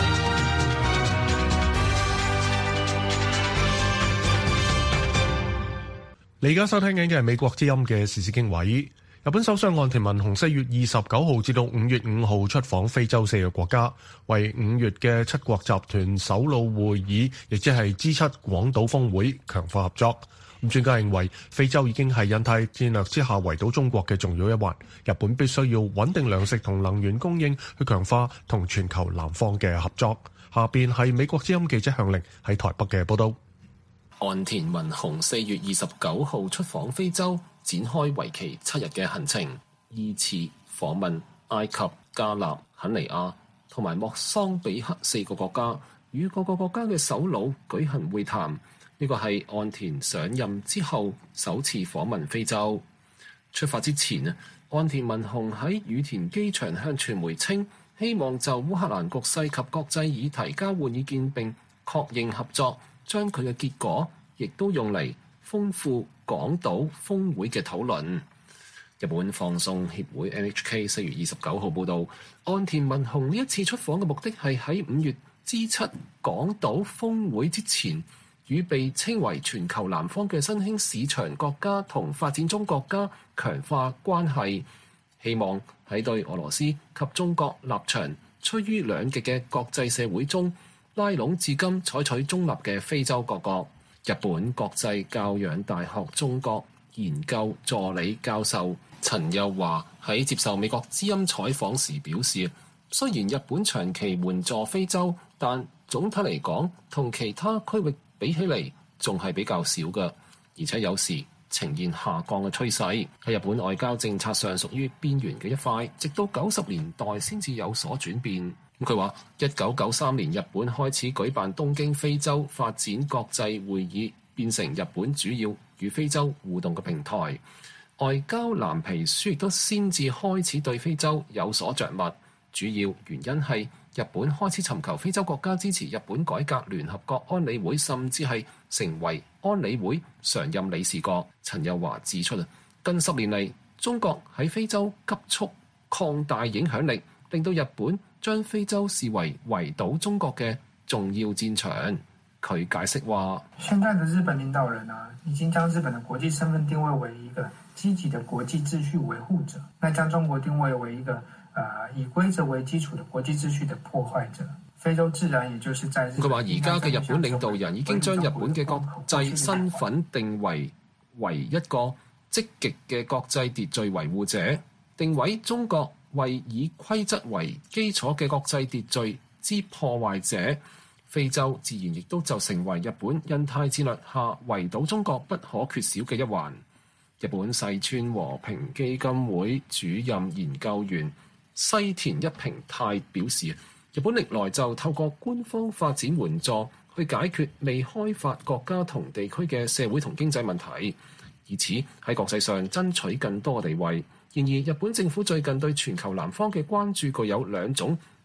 你而家收聽緊嘅係美國之音嘅時事經緯。日本首相岸田文雄4月29號至到5月5號出訪非洲4個國家，為5月嘅7國集團首腦會議，亦即係 G7 廣島峰會強化合作。專家認為，非洲已經係印太戰略之下圍堵中國嘅重要一環，日本必須要穩定糧食同能源供應，去強化同全球南方嘅合作。下邊係美國之音記者向力喺台北嘅報道。 岸田文雄4月29號出訪非洲，展開為期7日嘅行程，依次訪問埃及、加納、肯尼亞同埋莫桑比克4個國家，與各個國家嘅首腦舉行會談。呢個係岸田上任之後首次訪問非洲。出發之前，岸田文雄喺羽田機場向傳媒稱，希望就烏克蘭局勢及國際議題交換意見並確認合作，將佢嘅結果亦都用嚟豐富廣島峰會嘅討論。日本放送協會 NHK 4月29號報導，岸田文雄呢一次出訪嘅目的係喺5月 G7 廣島峰會之前，與被稱為全球南方嘅新興市場國家同發展中國家強化關係，希望喺對俄羅斯及中國立場趨於兩極嘅國際社會中，拉攏至今採取中立嘅非洲各國。日本國際教養大學中國研究助理教授陳佑華喺接受美國之音採訪時表示，雖然日本長期援助非洲，但總體嚟講，同其他區域比起嚟，仲係比較少嘅，而且有時呈現下降嘅趨勢。喺日本外交政策上屬於邊緣嘅一塊，直到90年代先至有所轉變。佢話1993年日本開始舉辦東京非洲發展國際會議，變成日本主要與非洲互動嘅平台。外交藍皮書亦都先至開始對非洲有所着墨，主要原因係日本開始尋求非洲國家支持日本改革聯合國安理會，甚至係成為安理會常任理事國。陳友華指出，近10年嚟，中國喺非洲急速擴大影響力，令到日本將非洲視為圍堵中國嘅重要戰場。佢解釋話： 現在的日本領導人已經將日本的國際身份定位為一個積極的國際秩序維護者，那將中國定位為一個以規則為基礎的國際秩序的破壞者。非洲自然也就是在佢話，而家嘅日本領導人已經將日本嘅國際身份定為一個積極嘅國際秩序維護者，定位中國為以規則為基礎嘅國際秩序之破壞者。非洲自然亦都就成為日本印太戰略下圍堵中國不可缺少嘅一環。日本細川和平基金會主任研究員西田一平太表示，日本歷來就透過官方發展援助去解決未開發國家同地區嘅社會同經濟問題，以此喺國際上爭取更多地位。然而，日本政府最近對全球南方嘅關注具有兩種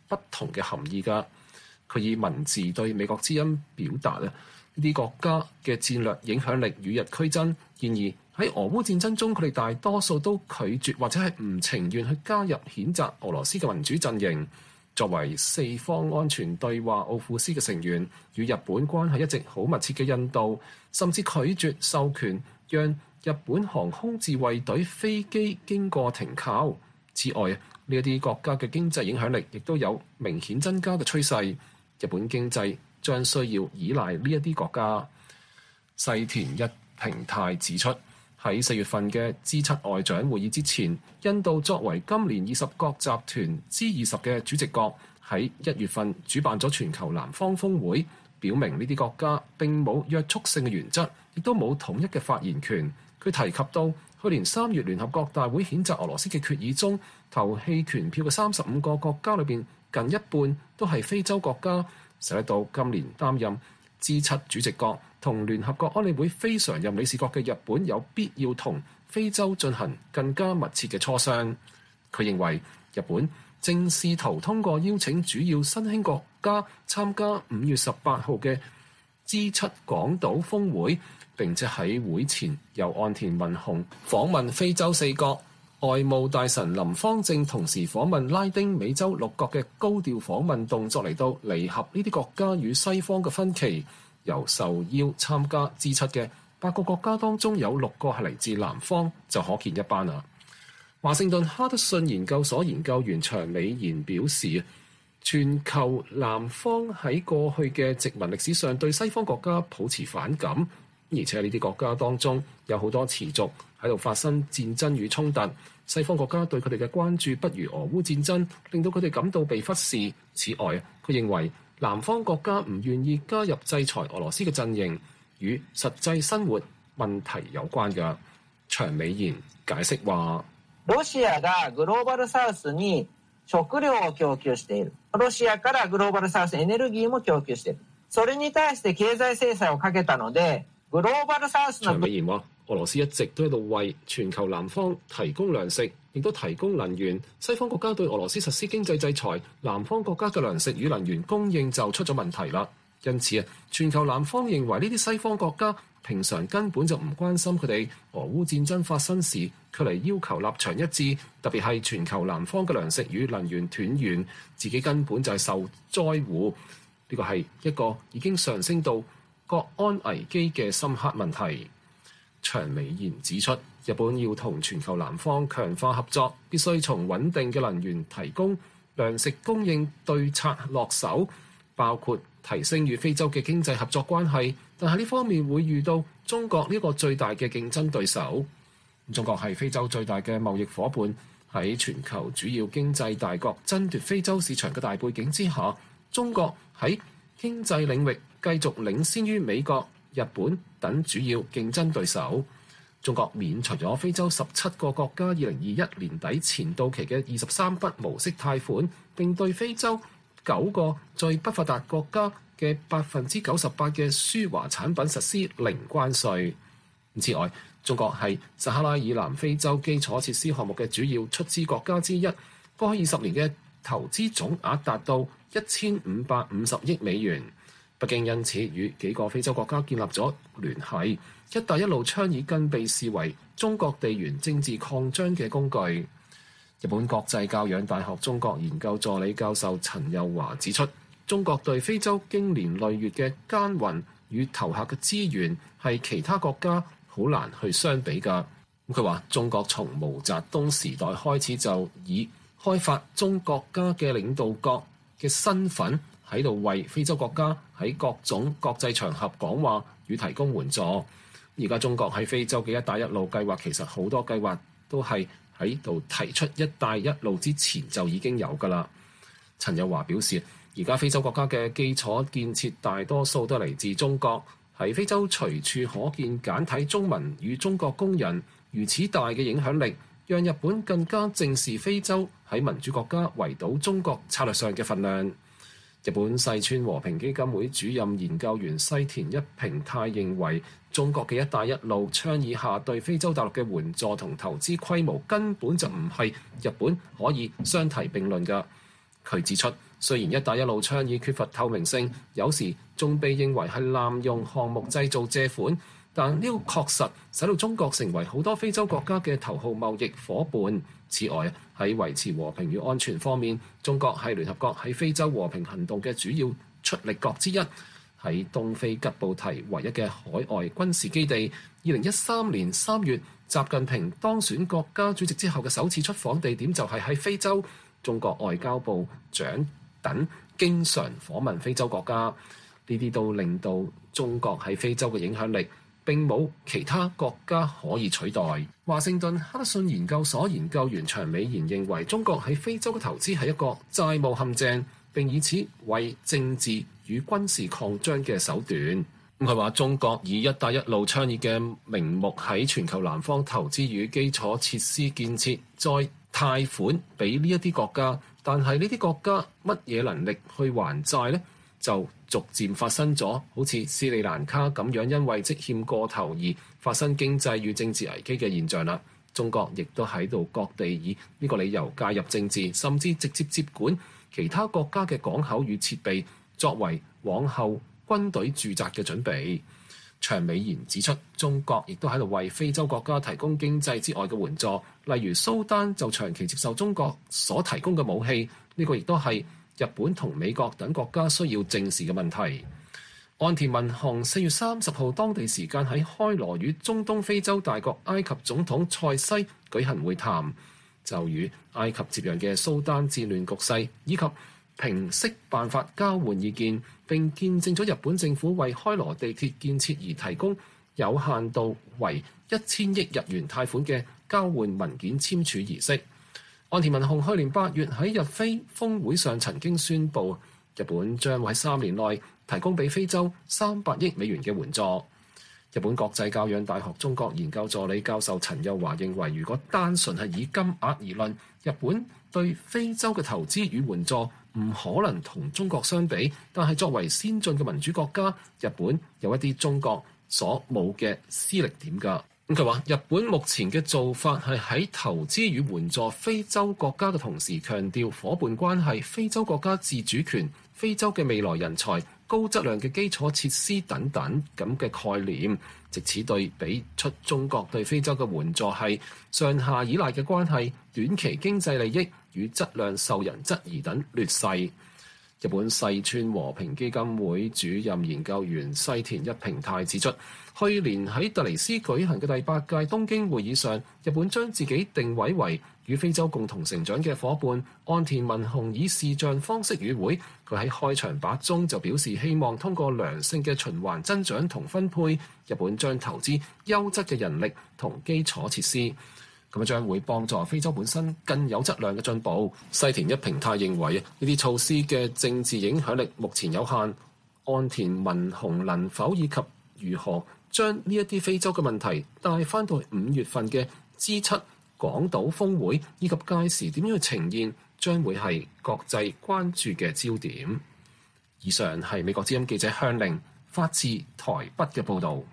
不同嘅含義㗎。佢以文字對美國之音表達呢啲國家嘅戰略影響力與日俱增。然而喺俄烏戰爭中，佢哋大多數都拒絕或者係唔情願去加入譴責俄羅斯嘅民主陣營。作為四方安全對話奧庫斯嘅成員，與日本關係一直好密切嘅印度，甚至拒絕授權讓日本航空自衛隊飛機經過停靠。此外，呢一啲國家嘅經濟影響力亦都有明顯增加嘅趨勢。日本經濟將需要依賴呢一啲國家。細田一平太指出，喺4月份嘅 G7 外長會議之前，印度作為今年20國集團 G20 嘅主席國，喺1月份主辦咗全球南方峰會，表明呢啲國家並冇約束性嘅原則，亦都冇統一嘅發言權。佢提及到去年3月聯合國大會譴責俄羅斯嘅決議中，投棄權票嘅35個國家裏邊，近一半都係非洲國家，使到今年擔任 G7 主席國同聯合國安理會非常任理事國嘅日本有必要同非洲進行更加密切嘅磋商。佢認為日本正試圖通過邀請主要新興國家參加5月18號嘅 G7 廣島峰會，並且喺會前由岸田文雄訪問非洲4國。外務大臣林芳正同時訪問拉丁美洲6國嘅高調訪問動作嚟到彌合呢啲國家與西方嘅分歧。由受邀參加 G7 嘅8個國家當中有6個係嚟自南方，就可見一斑啦。華盛頓哈德遜研究所研究員長美賢表示，全球南方喺過去嘅殖民歷史上對西方國家抱持反感，而且呢啲國家當中有好多持續喺度發生戰爭與衝突。西方國家對佢哋嘅關注不如俄烏戰爭，令到佢哋感到被忽視。此外，佢認為南方國家唔願意加入制裁俄羅斯嘅陣營，與實際生活問題有關嘅。長美賢解釋話： ロシアがグローバルサウスに食料を供給している。ロシアからグローバルサウスエネルギーも供給している。それに対して経済制裁をかけたので、グローバルサウスの。長美賢話：俄羅斯一直都喺度為全球南方提供糧食，亦都提供能源。西方國家對俄羅斯實施經濟制裁，南方國家嘅糧食與能源供應就出咗問題啦。因此啊，全球南方認為呢啲西方國家平常根本就唔關心佢哋俄烏戰爭發生時，佢嚟要求立場一致。特別係全球南方嘅糧食與能源斷源，自己根本就係受災戶。呢個係一個已經上升到國安危機嘅深刻問題。長美賢指出，日本要同全球南方強化合作，必須從穩定嘅能源提供、糧食供應對策落手，包括提升與非洲嘅經濟合作關係。但係呢方面會遇到中國呢個最大嘅競爭對手。中國係非洲最大嘅貿易夥伴，喺全球主要經濟大國爭奪非洲市場嘅大背景之下，中國喺經濟領域繼續領先於美國、日本等主要競爭對手。中國免除咗非洲17個國家2021年底前到期嘅23筆無息貸款，並對非洲9個最不發達國家嘅98%嘅輸華產品實施零關稅。此外，中國係撒哈拉以南非洲基礎設施項目嘅主要出資國家之一，過去20年嘅投資總額達到1550億美元。北京因此與幾個非洲國家建立咗聯繫，一帶一路倡議更被視為中國地緣政治擴張嘅工具。日本國際教養大學中國研究助理教授陳佑華指出，中國對非洲經年累月嘅耕耘與投下嘅資源係其他國家好難去相比㗎。佢話中國從毛澤東時代開始就以開發中國家嘅領導國嘅身份喺度為非洲國家喺各種國際場合講話與提供援助。而家中國喺非洲嘅一帶一路計劃，其實好多計劃都係喺度提出一帶一路之前就已經有㗎啦。陳友華表示，而家非洲國家嘅基礎建設大多數都嚟自中國，喺非洲隨處可見簡體中文與中國工人，如此大嘅影響力，讓日本更加正視非洲喺民主國家圍堵中國策略上嘅份量。日本細川和平基金會主任研究員西田一平太認為，中國嘅一帶一路倡議下對非洲大陸嘅援助同投資規模根本就唔係日本可以相提並論㗎。 佢指出，雖然一帶一路倡議缺乏透明性，有時仲被認為係濫用項目製造借款，但呢個確實使到中國成為好多非洲國家嘅頭號貿易夥伴。此外，喺維持和平與安全方面，中國係聯合國喺非洲和平行動嘅主要出力國之一。喺東非吉布提唯一嘅海外軍事基地，2013年3月，習近平當選國家主席之後嘅首次出訪地點就係喺非洲。中國外交部長等經常訪問非洲國家，呢啲都令到中國喺非洲嘅影響力並冇其他國家可以取代。華盛頓哈德遜研究所研究員長美賢認為，中國喺非洲嘅投資係一個債務陷阱，並以此為政治與軍事擴張嘅手段。佢話中國以一帶一路倡議嘅名目喺全球南方投資與基礎設施建設，再貸款俾呢一啲國家，但係呢啲國家乜嘢能力去還債呢？就逐漸發生咗好似斯里蘭卡咁樣，因為積欠過頭而發生經濟與政治危機嘅現象啦。中國亦都喺度各地以呢個理由介入政治，甚至直接接管其他國家嘅港口與設備，作為往後軍隊駐紮嘅準備。長美賢指出，中國亦都喺度為非洲國家提供經濟之外嘅援助，例如蘇丹就長期接受中國所提供嘅武器，呢個亦都係日本同美國等國家需要正視嘅問題。岸田文雄4月30號當地時間喺開羅與中東非洲大國埃及總統塞西舉行會談，就與埃及接壤嘅蘇丹戰亂局勢以及平息辦法交換意見，並見證咗日本政府為開羅地鐵建設而提供有限度為1000億日元貸款嘅交換文件簽署儀式。岸田文雄去年8月喺日非峰會上曾經宣布，日本將會喺3年內提供俾非洲300億美元嘅援助。日本國際教養大學中國研究助理教授陳佑華認為，如果單純係以金額而論，日本對非洲嘅投資與援助唔可能同中國相比，但係作為先進嘅民主國家，日本有一啲中國所冇嘅私力點㗎。咁佢話，日本目前嘅做法係喺投資與援助非洲國家嘅同時，強調伙伴關係、非洲國家自主權、非洲嘅未來人才、高質量嘅基礎設施等等咁嘅概念，藉此對比出中國對非洲嘅援助係上下依賴嘅關係、短期經濟利益與質量受人質疑等劣勢。日本細川和平基金會主任研究員西田一平太指出，去年喺突尼斯舉行嘅第8屆東京會議上，日本將自己定位為與非洲共同成長嘅伙伴。岸田文雄以視像方式與會，佢喺開場白中就表示，希望通過良性嘅循環增長同分配，日本將投資優質嘅人力同基礎設施，咁樣將會幫助非洲本身更有質量嘅進步。西田一平太認為呢啲措施嘅政治影響力目前有限，岸田文雄能否以及如何將呢一啲非洲嘅問題帶翻到5月份嘅 G7 廣島峰會，以及屆時點樣去呈現，將會係國際關注嘅焦點。以上係美國之音記者向凌發自台北嘅報導。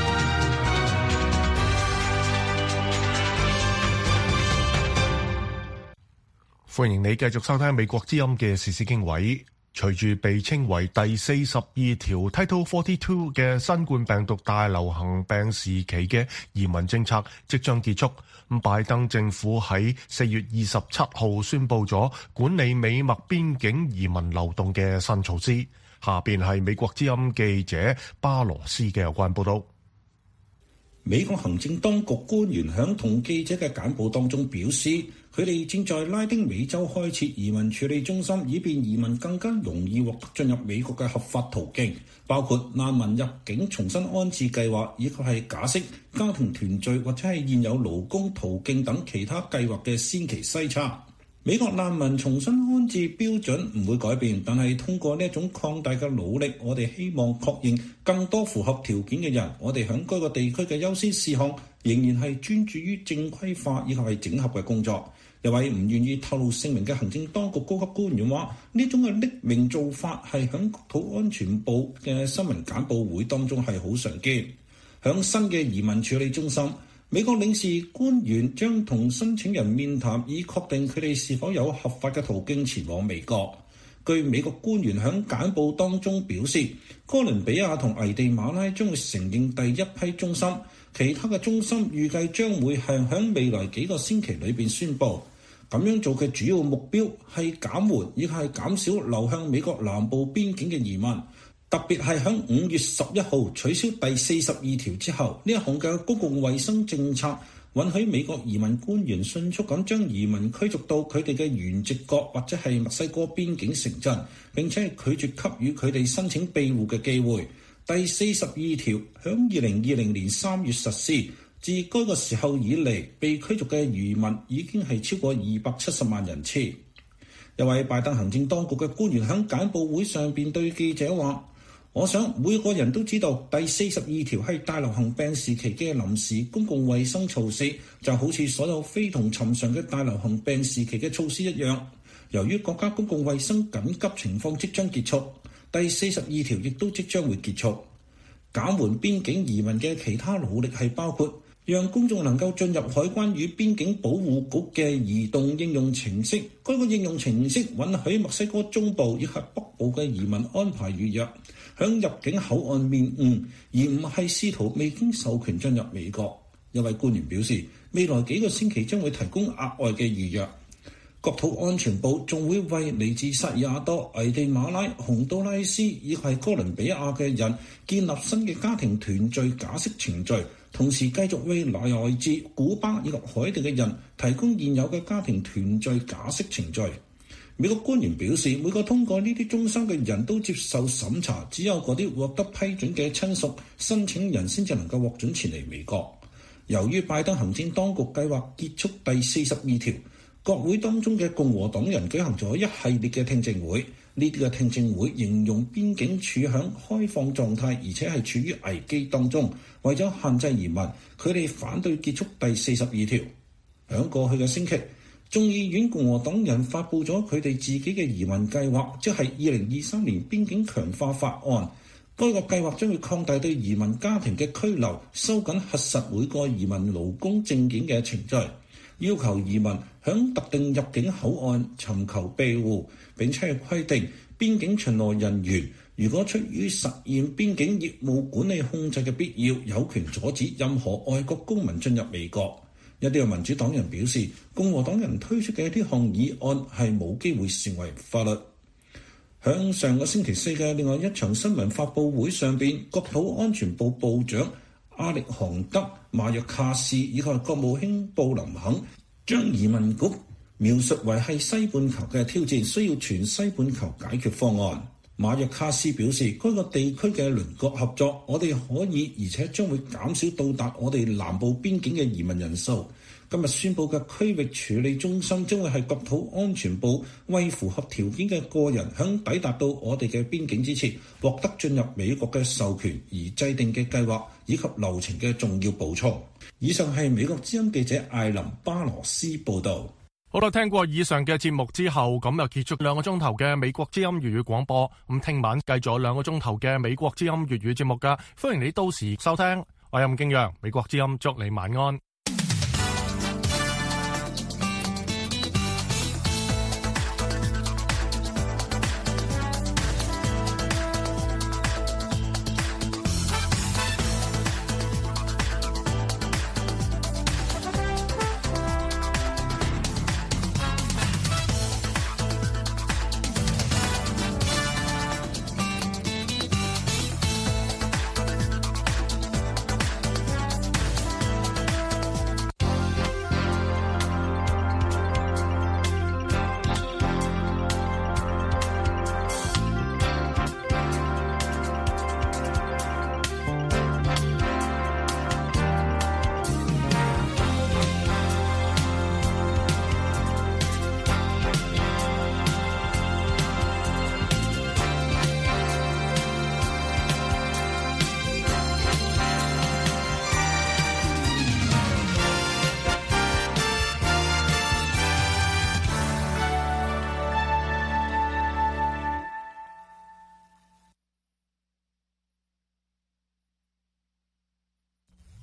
歡迎你繼續收聽美國之音嘅時事經緯。隨住被稱為第42條 Title 42嘅新冠病毒大流行病時期嘅移民政策即將結束，拜登政府喺4月27號宣布咗管理美墨邊境移民流動嘅新措施。下邊係美國之音記者巴羅斯嘅有關報道。 美國行政當局官員響同記者嘅簡報當中表示，佢哋正在拉丁美洲開設移民處理中心，以便移民更加容易獲得進入美國嘅合法途徑，包括難民入境重新安置計劃，以及係假釋、家庭團聚或者係現有勞工途徑等其他計劃嘅先期篩查。美國難民重新安置標準唔會改變，但係通過呢一種擴大嘅努力，我哋希望確認更多符合條件嘅人。我哋響該個地區嘅優先事項仍然係專注於正規化以及係整合嘅工作。有位唔願意透露姓名嘅行政當局高級官員話，呢種嘅匿名做法係響國土安全部嘅新聞簡報會當中係好常見。響新嘅移民處理中心， 美國領事官員將同申請人面談，以確定佢哋是否有合法嘅途徑前往美國。據美國官員喺簡報當中表示，哥倫比亞同危地馬拉將會承認第一批中心，其他嘅中心預計將會係喺未來幾個星期裏邊宣佈。咁樣做嘅主要目標係減緩，亦係減少流向美國南部邊境嘅移民，特別係喺5月11號取消第42條之後，呢一項嘅公共衛生政策允許美國移民官員迅速咁將移民驅逐到佢哋嘅原籍國或者係墨西哥邊境城鎮，並且係拒絕給予佢哋申請庇護嘅機會。第42條響2020年3月實施，自該個時候以嚟被驅逐嘅移民已經係超過270萬人次。一位拜登行政當局嘅官員喺簡報會上邊對記者話：我想每個人都知道第42條係大流行病時期嘅臨時公共衛生措施，就好似所有非同尋常嘅大流行病時期嘅措施一樣。由於國家公共衛生緊急情況即將結束，第42條亦都即將會結束。減緩邊境移民嘅其他努力係包括讓公眾能夠進入海關與邊境保護局嘅移動應用程式，該個應用程式允許墨西哥中部以及北部嘅移民安排預約，響入境口岸面晤，而唔係試圖未經授權進入美國。一位官員表示，未來幾個星期將會提供額外嘅預約。國土安全部仲會為嚟自薩爾瓦多、危地馬拉、洪都拉斯以及哥倫比亞嘅人建立新嘅家庭團聚假釋程序，同時繼續為來自古巴以及海地嘅人提供現有嘅家庭團聚假釋程序。美國官員表示，每個通過呢啲中心嘅人都接受審查，只有嗰啲獲得批准嘅親屬申請人先至能夠獲准前嚟美國。由於拜登行政當局計劃結束第42條，國會當中嘅共和黨人舉行咗一系列嘅聽證會，呢啲嘅聽證會形容邊境處響開放狀態，而且係處於危機當中。為咗限制移民，佢哋反對結束第42條。響過去嘅星期，眾議院共和黨人發布咗佢哋自己嘅移民計劃，即係2023年邊境強化法案。該個計劃將會擴大對移民家庭嘅拘留，收緊核實每個移民勞工證件嘅程序，要求移民響特定入境口岸尋求庇護，並且係規定邊境巡邏人員如果出於實現邊境業務管理控制嘅必要，有權阻止任何外國公民進入美國。一啲嘅民主黨人表示，共和黨人推出嘅呢項議案係冇機會成為法律。響上個星期四嘅另外一場新聞發佈會上邊，國土安全部部長阿力杭德馬約卡斯以及國務卿布林肯將移民局描述為係西半球嘅挑戰，需要全西半球解決方案。馬約卡斯表示，該個地區嘅鄰國合作，我哋可以而且將會減少到達我哋南部邊境嘅移民人數。今日宣布嘅區域處理中心將會係國土安全部為符合條件嘅個人響抵達到我哋嘅邊境之前獲得進入美國嘅授權而制定嘅計劃以及流程嘅重要補充。以上係美國之音記者艾琳巴羅斯報道。 好啦，聽過以上嘅節目之後，咁又結束2個鐘頭嘅美國之音粵語廣播。咁聽晚繼續2個鐘頭嘅美國之音粵語節目噶，歡迎你到時收聽。我係吳敬陽，美國之音祝你晚安。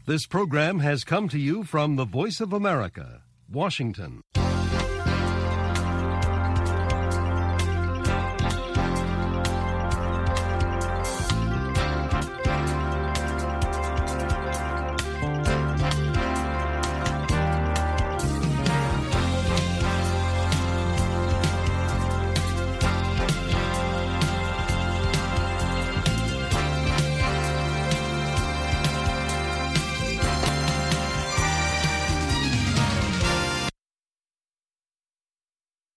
This program has come to you from the Voice of America, Washington.